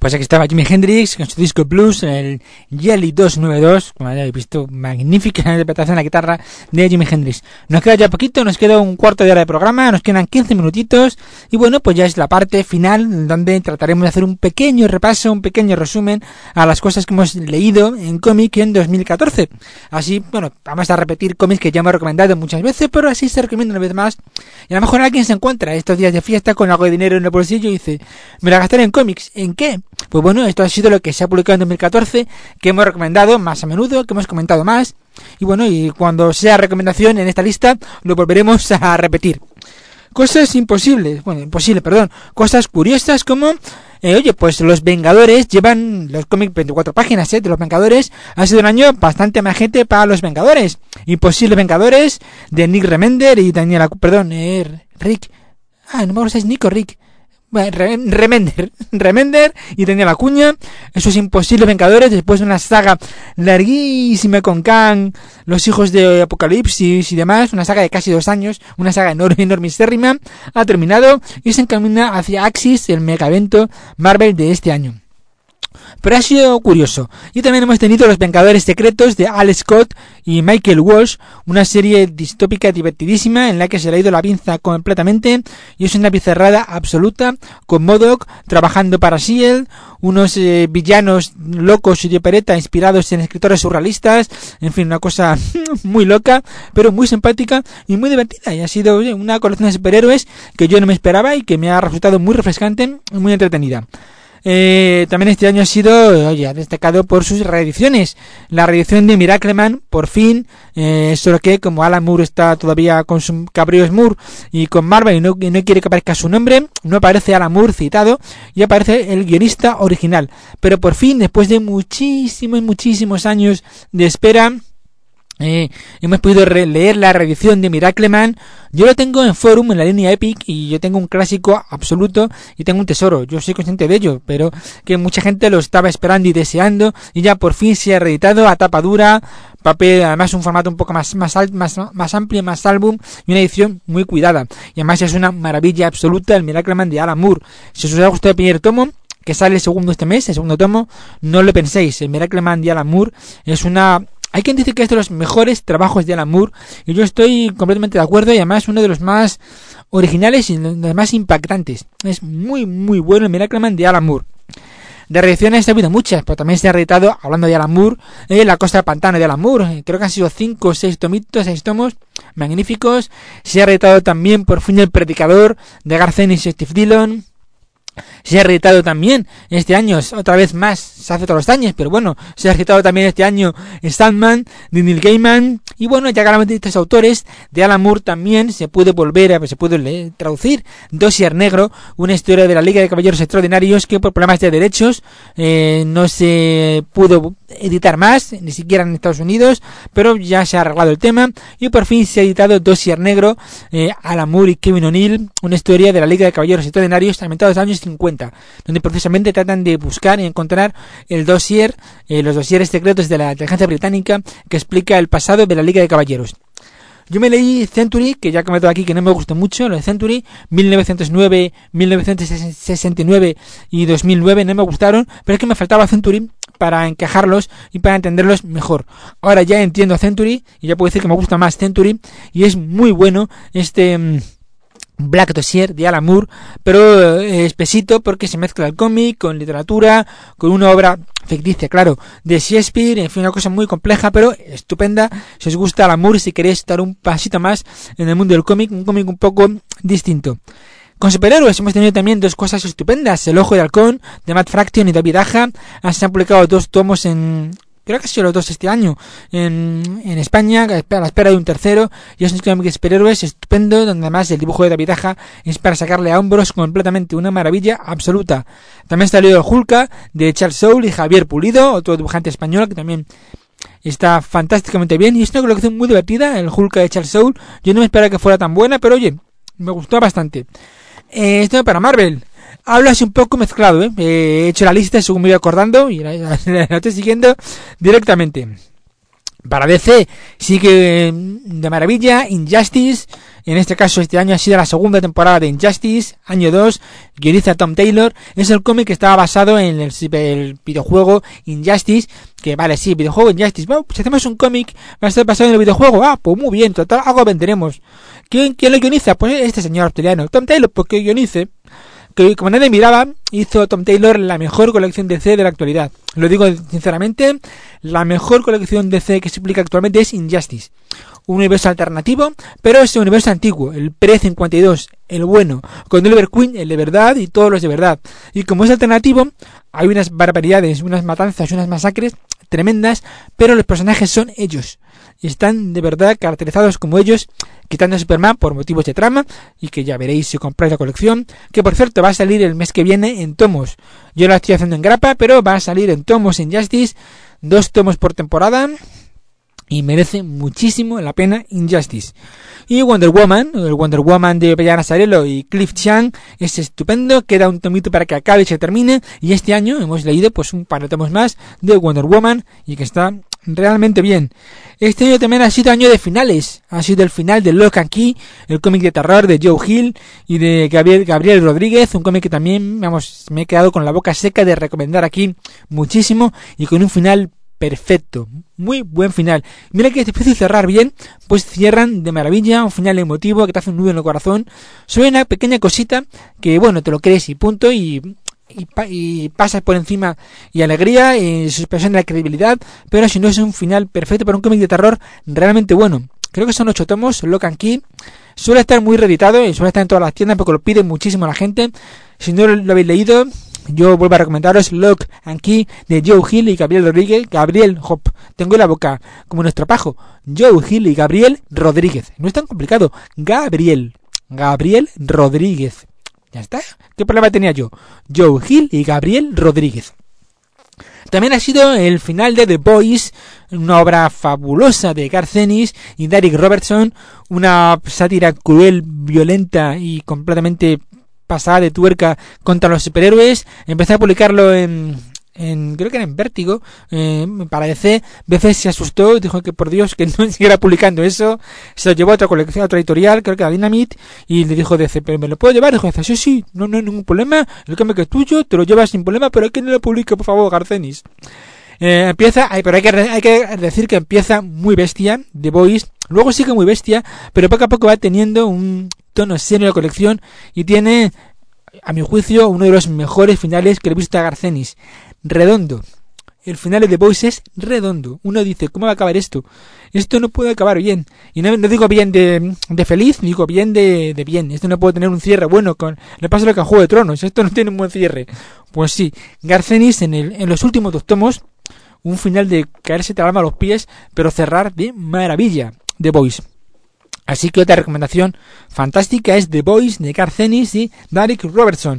Pues aquí estaba Jimi Hendrix con su disco Blues, el Jelly doscientos noventa y dos, como habéis visto, magnífica interpretación de la guitarra de Jimi Hendrix. Nos queda ya poquito, nos queda un cuarto de hora de programa, nos quedan quince minutitos, y bueno, pues ya es la parte final donde trataremos de hacer un pequeño repaso, un pequeño resumen a las cosas que hemos leído en cómic en dos mil catorce. Así, bueno, vamos a repetir cómics que ya hemos recomendado muchas veces, pero así se recomienda una vez más. Y a lo mejor alguien se encuentra estos días de fiesta con algo de dinero en el bolsillo y dice, me la gastaré en cómics. ¿En qué? Pues bueno, esto ha sido lo que se ha publicado en dos mil catorce, que hemos recomendado más a menudo, que hemos comentado más. Y bueno, y cuando sea recomendación en esta lista, lo volveremos a repetir. Cosas imposibles, bueno, imposible, perdón, cosas curiosas como, eh, oye, pues los Vengadores llevan los cómics veinticuatro páginas, eh, de los Vengadores. Ha sido un año bastante emergente para los Vengadores. Imposibles Vengadores, de Nick Remender y Daniela, perdón, eh, Rick, ah, no me acuerdo si es Nick o Rick. Remender, Remender y tenía la cuña. Esos imposibles Vengadores, después de una saga larguísima con Kang, los hijos de Apocalipsis y demás, una saga de casi dos años, una saga enorme, enormísima, ha terminado y se encamina hacia Axis, el mega evento Marvel de este año. Pero ha sido curioso. Y también hemos tenido Los Vengadores Secretos de Alex Scott y Michael Walsh, una serie distópica divertidísima en la que se le ha ido la pinza completamente y es una bizarrada absoluta, con M O D O K trabajando para S H I E L D, unos eh, villanos locos y de opereta inspirados en escritores surrealistas, en fin, una cosa muy loca, pero muy simpática y muy divertida. Y ha sido oye, una colección de superhéroes que yo no me esperaba y que me ha resultado muy refrescante y muy entretenida. Eh, también este año ha sido, oye, ha destacado por sus reediciones. La reedición de Miracleman, por fin, eh, solo que como Alan Moore está todavía con su cabrío Moore y con Marvel y no, y no quiere que aparezca su nombre, no aparece Alan Moore citado y aparece el guionista original. Pero por fin, después de muchísimos, muchísimos años de espera, Eh, hemos podido leer la reedición de Miracleman. Yo lo tengo en Forum, en la línea Epic, y yo tengo un clásico absoluto y tengo un tesoro. Yo soy consciente de ello, pero que mucha gente lo estaba esperando y deseando y ya por fin se ha reeditado a tapa dura, papel, además un formato un poco más más, más, más amplio, más álbum y una edición muy cuidada. Y además es una maravilla absoluta el Miracleman de Alan Moore. Si os ha gustado el primer tomo, que sale el segundo este mes, el segundo tomo, no lo penséis. El Miracleman de Alan Moore es una... Hay quien dice que es de los mejores trabajos de Alan Moore y yo estoy completamente de acuerdo y además uno de los más originales y de los más impactantes. Es muy muy bueno el Miracleman de Alan Moore. De reediciones ha habido muchas, pero también se ha reeditado, hablando de Alan Moore, eh, La Costa del Pantano de Alan Moore. Creo que han sido cinco o seis tomitos, seis tomos magníficos. Se ha reeditado también por fin El Predicador de Garth Ennis y Steve Dillon. Se ha reeditado también este año, otra vez más, se hace todos los años, pero bueno, se ha reeditado también este año Sandman de Neil Gaiman. Y bueno, ya que hablamos de estos autores, de Alan Moore también se puede volver a, se puede leer, traducir Dossier Negro, una historia de la Liga de Caballeros Extraordinarios que por problemas de derechos eh, no se pudo editar más, ni siquiera en Estados Unidos, pero ya se ha arreglado el tema y por fin se ha editado Dossier Negro, eh, Alan Moore y Kevin O'Neill, una historia de la Liga de Caballeros Extraordinarios ambientada en los años cincuenta, donde precisamente tratan de buscar y encontrar el dossier, eh, los dosieres secretos de la inteligencia británica que explica el pasado de la Liga de Caballeros. Yo me leí Century, que ya he comentado aquí que no me gustó mucho, lo de Century, mil novecientos nueve, mil novecientos sesenta y nueve y dos mil nueve no me gustaron, pero es que me faltaba Century para encajarlos y para entenderlos mejor. Ahora ya entiendo Century y ya puedo decir que me gusta más Century y es muy bueno este mmm, Black Dossier de Alan Moore, pero eh, espesito porque se mezcla el cómic con literatura, con una obra ficticia, claro, de Shakespeare, en fin, una cosa muy compleja, pero estupenda. Si os gusta Alan Moore, si queréis dar un pasito más en el mundo del cómic, un cómic un poco distinto. Con superhéroes hemos tenido también dos cosas estupendas. El Ojo de Halcón de Matt Fraction y David Aja. Se han publicado dos tomos en... creo que han sido los dos este año en, en España, a la espera de un tercero, y es un cómic de superhéroes estupendo, donde además el dibujo de David Aja es para sacarle a hombros completamente, una maravilla absoluta. También salió el Hulka de Charles Soule y Javier Pulido, otro dibujante español que también está fantásticamente bien, y es una colección muy divertida, el Hulka de Charles Soule. Yo no me esperaba que fuera tan buena, pero oye, me gustó bastante. Eh, esto para Marvel. Hablo así un poco mezclado, ¿eh? He hecho la lista según me voy acordando y la, la, la estoy siguiendo directamente. Para D C sigue de maravilla Injustice. En este caso, este año ha sido la segunda temporada de Injustice, año dos, guioniza Tom Taylor. Es el cómic que estaba basado en el, el videojuego Injustice, que vale, sí, videojuego Injustice. Bueno, pues si hacemos un cómic, va a estar basado en el videojuego. Ah, pues muy bien, total, algo venderemos. ¿Quién, quién lo guioniza? Pues este señor australiano, Tom Taylor, pues que guionice. Que como nadie miraba, hizo Tom Taylor la mejor colección D C de la actualidad. Lo digo sinceramente, la mejor colección D C que se publica actualmente es Injustice. Un universo alternativo, pero es un universo antiguo, el pre cincuenta y dos, el bueno, con Oliver Queen, el de verdad y todos los de verdad. Y como es alternativo, hay unas barbaridades, unas matanzas, unas masacres tremendas, pero los personajes son ellos. Y están de verdad caracterizados como ellos, quitando a Superman por motivos de trama, y que ya veréis si compráis la colección, que por cierto va a salir el mes que viene en tomos. Yo la estoy haciendo en grapa, pero va a salir en tomos Injustice, dos tomos por temporada, y merece muchísimo la pena Injustice. Y Wonder Woman, el Wonder Woman de Bella Nazarello y Cliff Chiang, es estupendo, queda un tomito para que acabe y se termine, y este año hemos leído pues un par de tomos más de Wonder Woman, y que está realmente bien. Este año también ha sido año de finales, ha sido el final de Lock and Key, el cómic de terror de Joe Hill y de Gabriel, Gabriel Rodríguez, un cómic que también, vamos, me he quedado con la boca seca de recomendar aquí muchísimo, y con un final perfecto, muy buen final. Mira que es difícil cerrar bien, pues cierran de maravilla, un final emotivo que te hace un nudo en el corazón. Soy una pequeña cosita que, bueno, te lo crees y punto, y y, pa y pasas por encima, y alegría y suspensión de la credibilidad, pero si no es un final perfecto para un cómic de terror realmente bueno. Creo que son ocho tomos, Lock and Key. Suele estar muy reeditado y suele estar en todas las tiendas porque lo pide muchísimo la gente. Si no lo habéis leído, yo vuelvo a recomendaros Lock and Key de Joe Hill y Gabriel Rodríguez. Gabriel, hop, tengo la boca como nuestro pajo. Joe Hill y Gabriel Rodríguez. No es tan complicado. Gabriel. Gabriel Rodríguez. Ya está. ¿Qué problema tenía yo? Joe Hill y Gabriel Rodríguez. También ha sido el final de The Boys, una obra fabulosa de Garth Ennis y Darick Robertson, una sátira cruel, violenta y completamente pasada de tuerca contra los superhéroes. Empecé a publicarlo en, en creo que era en Vértigo, eh, para D C. D C se asustó y dijo que por Dios que no siguiera publicando eso. Se lo llevó a otra colección, a otra editorial, creo que a Dynamite, y le dijo D C, pero ¿me lo puedo llevar? Dijo, sí, sí, no, no hay ningún problema, el cambio que es tuyo, te lo llevas sin problema, pero hay que no lo publique, por favor, Garth Ennis. Eh, empieza, pero hay que, hay que decir que empieza muy bestia, The Boys, luego sigue muy bestia, pero poco a poco va teniendo un tono serio de la colección y tiene, a mi juicio, uno de los mejores finales que le he visto a Garth Ennis. Redondo. El final de The Boys es redondo. Uno dice, ¿cómo va a acabar esto? Esto no puede acabar bien. Y no, no digo bien de, de feliz, digo bien de, de bien. Esto no puede tener un cierre bueno. Con, le pasa lo que a Juego de Tronos. Esto no tiene un buen cierre. Pues sí, Garth Ennis en, el, en los últimos dos tomos, un final de caerse te alma a los pies, pero cerrar de maravilla. The Boys. Así que otra recomendación fantástica es The Boys de Garth Ennis y Darick Robertson.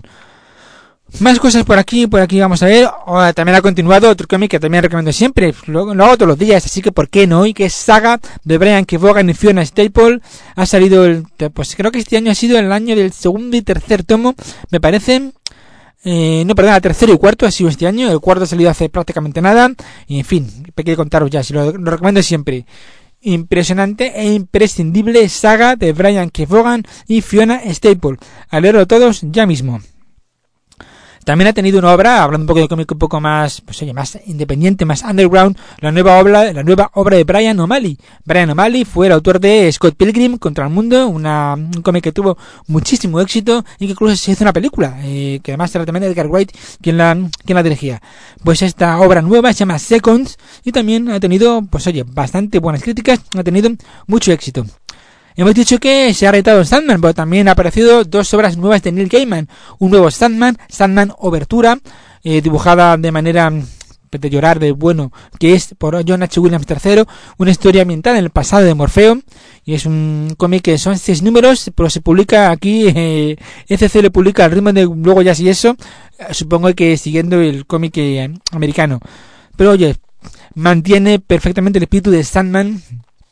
Más cosas por aquí, por aquí vamos a ver. Oh, también ha continuado otro cómic que también recomiendo siempre, lo, lo hago todos los días, así que ¿por qué no? Y que es Saga de Brian Kevogan y Fiona Staples. Ha salido, el, pues creo que este año ha sido el año del segundo y tercer tomo, me parece. Eh, no, perdón, el tercero y cuarto ha sido este año, el cuarto ha salido hace prácticamente nada. Y en fin, me quiero contaros ya, si lo, lo recomiendo siempre. Impresionante e imprescindible Saga de Brian Kevogan y Fiona Staples. A leerlo todos ya mismo. También ha tenido una obra, hablando un poco de cómic un poco más, pues oye, más independiente, más underground, la nueva obra, la nueva obra de Brian O'Malley. Brian O'Malley fue el autor de Scott Pilgrim contra el mundo, una, un cómic que tuvo muchísimo éxito y que incluso se hizo una película, eh, que además era también Edgar Wright quien la, quien la dirigía. Pues esta obra nueva se llama Seconds y también ha tenido, pues oye, bastante buenas críticas, ha tenido mucho éxito. Hemos dicho que se ha retado Sandman, pero también ha aparecido dos obras nuevas de Neil Gaiman. Un nuevo Sandman, Sandman Obertura, eh, dibujada de manera de llorar, de bueno, que es por John H. Williams tercero, una historia ambientada en el pasado de Morfeo, y es un cómic que son seis números, pero se publica aquí, eh, E C C le publica al ritmo de luego ya si eso, eh, supongo que siguiendo el cómic eh, americano. Pero oye, mantiene perfectamente el espíritu de Sandman.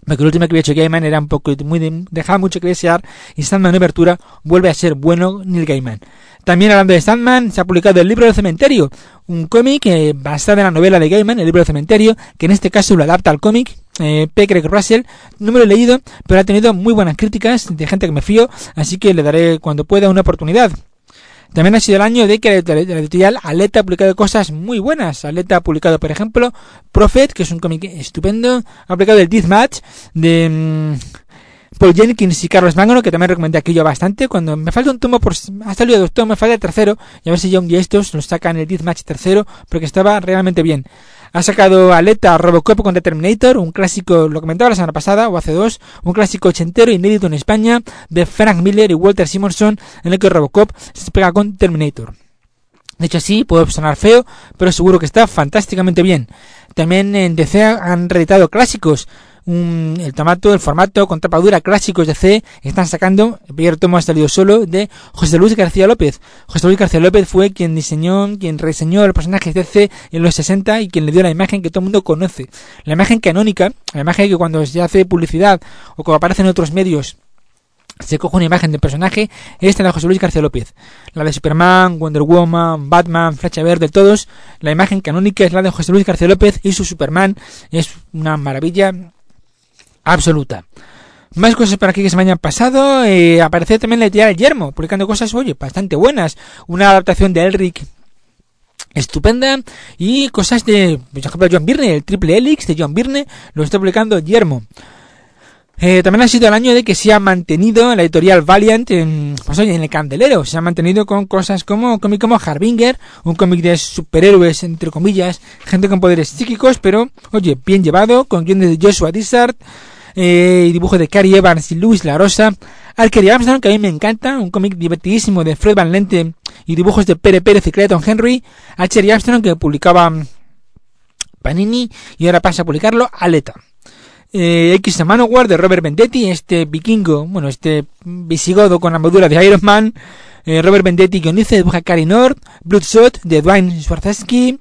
porque el último que había hecho Gaiman era un poco muy de, dejaba mucho que desear, y Sandman Obertura vuelve a ser bueno Neil Gaiman. También hablando de Sandman, se ha publicado El libro del cementerio, un cómic eh, basado en la novela de Gaiman, El libro del cementerio, que en este caso lo adapta al cómic eh, P. Craig Russell. No me lo he leído, pero ha tenido muy buenas críticas de gente que me fío, así que le daré cuando pueda una oportunidad. También ha sido el año de que la editorial Aleta ha publicado cosas muy buenas. Aleta ha publicado, por ejemplo, Prophet, que es un cómic estupendo. Ha publicado el Deathmatch de mmm, Paul Jenkins y Carlos Magno, que también recomendé aquí yo bastante. Cuando me falta un tomo, por ha salido dos tomos, me falta el tercero, y a ver si ya un día estos los sacan el Deathmatch tercero, porque estaba realmente bien. Ha sacado Aleta Robocop contra Terminator, un clásico, lo comentaba la semana pasada o hace dos, un clásico ochentero inédito en España de Frank Miller y Walter Simonson, en el que Robocop se pega con Terminator. De hecho, sí, puede sonar feo, pero seguro que está fantásticamente bien. También en D C han reeditado clásicos. Un, el tomato, el formato con tapa dura clásicos de D C están sacando. El primer tomo ha salido solo de José Luis García López. José Luis García López fue quien diseñó, quien rediseñó los personajes de D C en los sesenta y quien le dio la imagen que todo el mundo conoce. La imagen canónica, la imagen que cuando se hace publicidad o cuando aparece en otros medios se coge una imagen del personaje, esta es la de José Luis García López. La de Superman, Wonder Woman, Batman, Flecha Verde, todos. La imagen canónica es la de José Luis García López y su Superman es una maravilla absoluta. Más cosas por aquí que se me hayan pasado. Eh, apareció también la editorial Yermo, publicando cosas, oye, bastante buenas. Una adaptación de Elric estupenda y cosas de, por ejemplo, John Byrne, el Triple Helix de John Byrne, lo está publicando Yermo. Eh, también ha sido el año de que se ha mantenido la editorial Valiant en, pues, oye, en el candelero. Se ha mantenido con cosas como cómic como Harbinger, un cómic de superhéroes, entre comillas, gente con poderes psíquicos, pero, oye, bien llevado, con guiones de Joshua Dysart, eh, y dibujos de Cary Evans y Luis La Rosa. Arcade Armstrong, que a mí me encanta, un cómic divertidísimo de Fred Van Lente y dibujos de Pere Pérez y Clayton Henry. Arcade Armstrong, que publicaba Panini y ahora pasa a publicarlo Aleta. Eh, X Manowar de Robert Vendetti, este vikingo, bueno, este visigodo con armadura de Iron Man. eh, Robert Vendetti guioniza, dibuja Cary Nord. Bloodshot de Dwayne Swarzewski.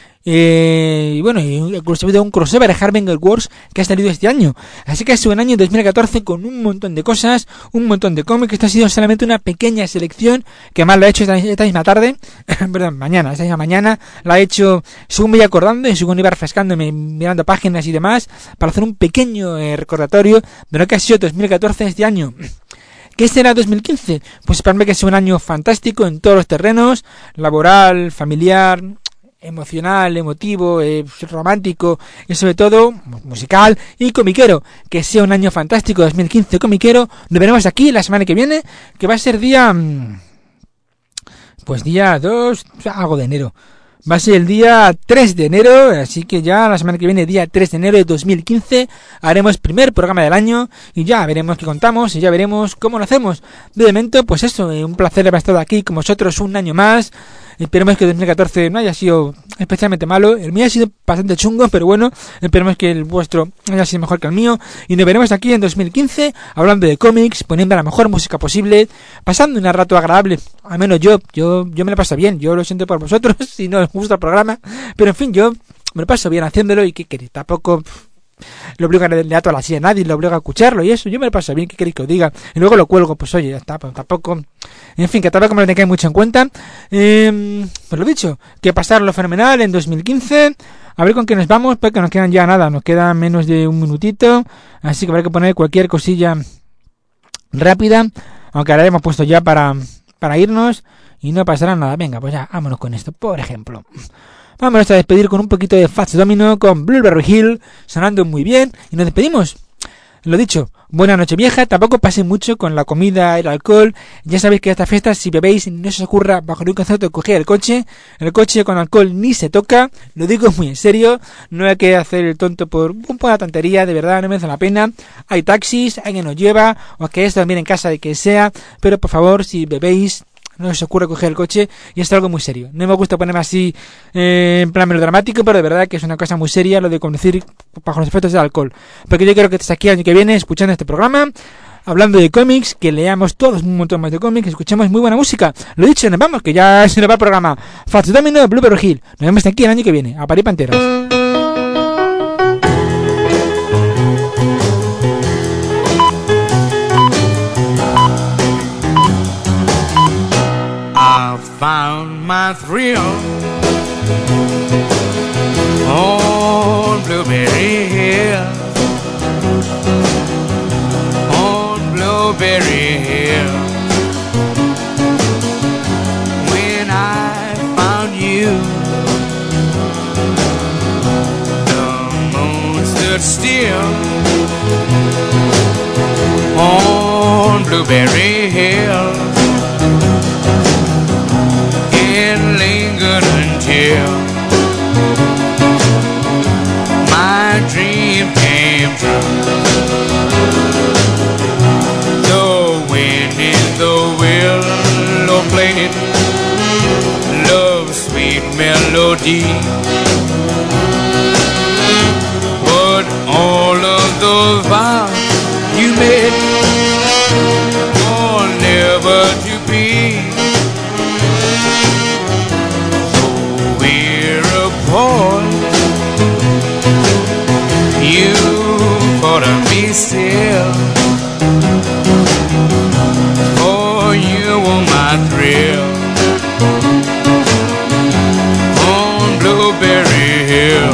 Eh, y bueno, incluso ha habido un crossover de Harbinger Wars que ha salido este año. Así que ha sido un año dos mil catorce con un montón de cosas, un montón de cómics. Esto ha sido solamente una pequeña selección que más lo he hecho esta, esta misma tarde, perdón, mañana, esta misma mañana la he hecho según me iba acordando y según iba refrescándome, mirando páginas y demás, para hacer un pequeño eh, recordatorio de lo que ha sido dos mil catorce este año. ¿Qué será dos mil quince? Pues esperarme que sea un año fantástico en todos los terrenos, laboral, familiar, emocional, emotivo, eh, romántico y sobre todo musical y comiquero. Que sea un año fantástico dos mil quince comiquero. Nos veremos aquí la semana que viene, que va a ser día pues día dos, algo de enero. Va a ser el día tres de enero, así que ya la semana que viene, día tres de enero de dos mil quince, haremos primer programa del año y ya veremos qué contamos y ya veremos cómo lo hacemos. De momento, pues eso, un placer haber estado aquí con vosotros un año más. Esperemos que dos mil catorce no haya sido especialmente malo. El mío ha sido bastante chungo, pero bueno, esperemos que el vuestro haya sido mejor que el mío. Y nos veremos aquí en dos mil quince, hablando de cómics, poniendo la mejor música posible, pasando un rato agradable. Al menos yo, yo, yo me lo paso bien. Yo lo siento por vosotros, si no os gusta el programa. Pero en fin, yo me lo paso bien haciéndolo y que queréis, tampoco lo obliga a le ato a la silla a nadie, lo obliga a escucharlo y eso, yo me lo paso bien, ¿qué queréis que os diga? Y luego lo cuelgo, pues oye, ya está, pues tampoco, en fin, que tampoco me lo tengáis mucho en cuenta. Eh, pues lo dicho, que pasarlo fenomenal en dos mil quince, a ver con qué nos vamos, porque nos quedan ya nada, nos queda menos de un minutito, así que habrá que poner cualquier cosilla rápida, aunque ahora hemos puesto ya para, para irnos y no pasará nada. Venga, pues ya, vámonos con esto, por ejemplo. Vámonos a despedir con un poquito de Fats Domino con Blueberry Hill, sonando muy bien, y nos despedimos. Lo dicho, buena noche vieja, tampoco pasen mucho con la comida, el alcohol. Ya sabéis que esta fiesta, si bebéis, no se os ocurra bajo ningún concepto de coger el coche. El coche con alcohol ni se toca, lo digo muy en serio, no hay que hacer el tonto por un poco de tontería, de verdad, no merece la pena. Hay taxis, alguien nos lleva, o que es también en casa de quien sea, pero por favor, si bebéis, no os ocurre coger el coche, y esto es algo muy serio. No me gusta ponerme así eh, en plan melodramático, pero de verdad que es una cosa muy seria lo de conducir bajo los efectos del alcohol. Porque yo quiero que estés aquí el año que viene escuchando este programa, hablando de cómics, que leamos todos un montón más de cómics, escuchemos muy buena música. Lo dicho, nos vamos, que ya se nos va el programa. Fats Domino de Blueberry Hill. Nos vemos aquí el año que viene. A parir panteras. my thrill on Blueberry Hill, on Blueberry Hill. When I found you, the moon stood still on Blueberry Hill and lingered until my dream came true. The wind in the willow played love's sweet melody, but all of those vows you made are never to be. So we're apart, you thought of me still, for you were my thrill on Blueberry Hill.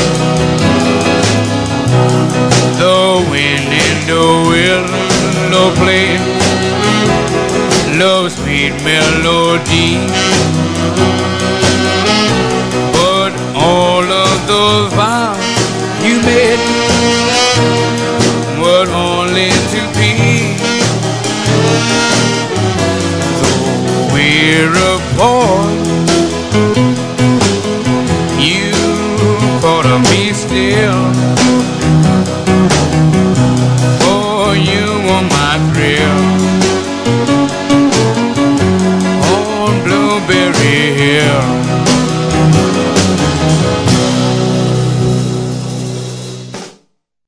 The wind in the willow played love's sweet melody,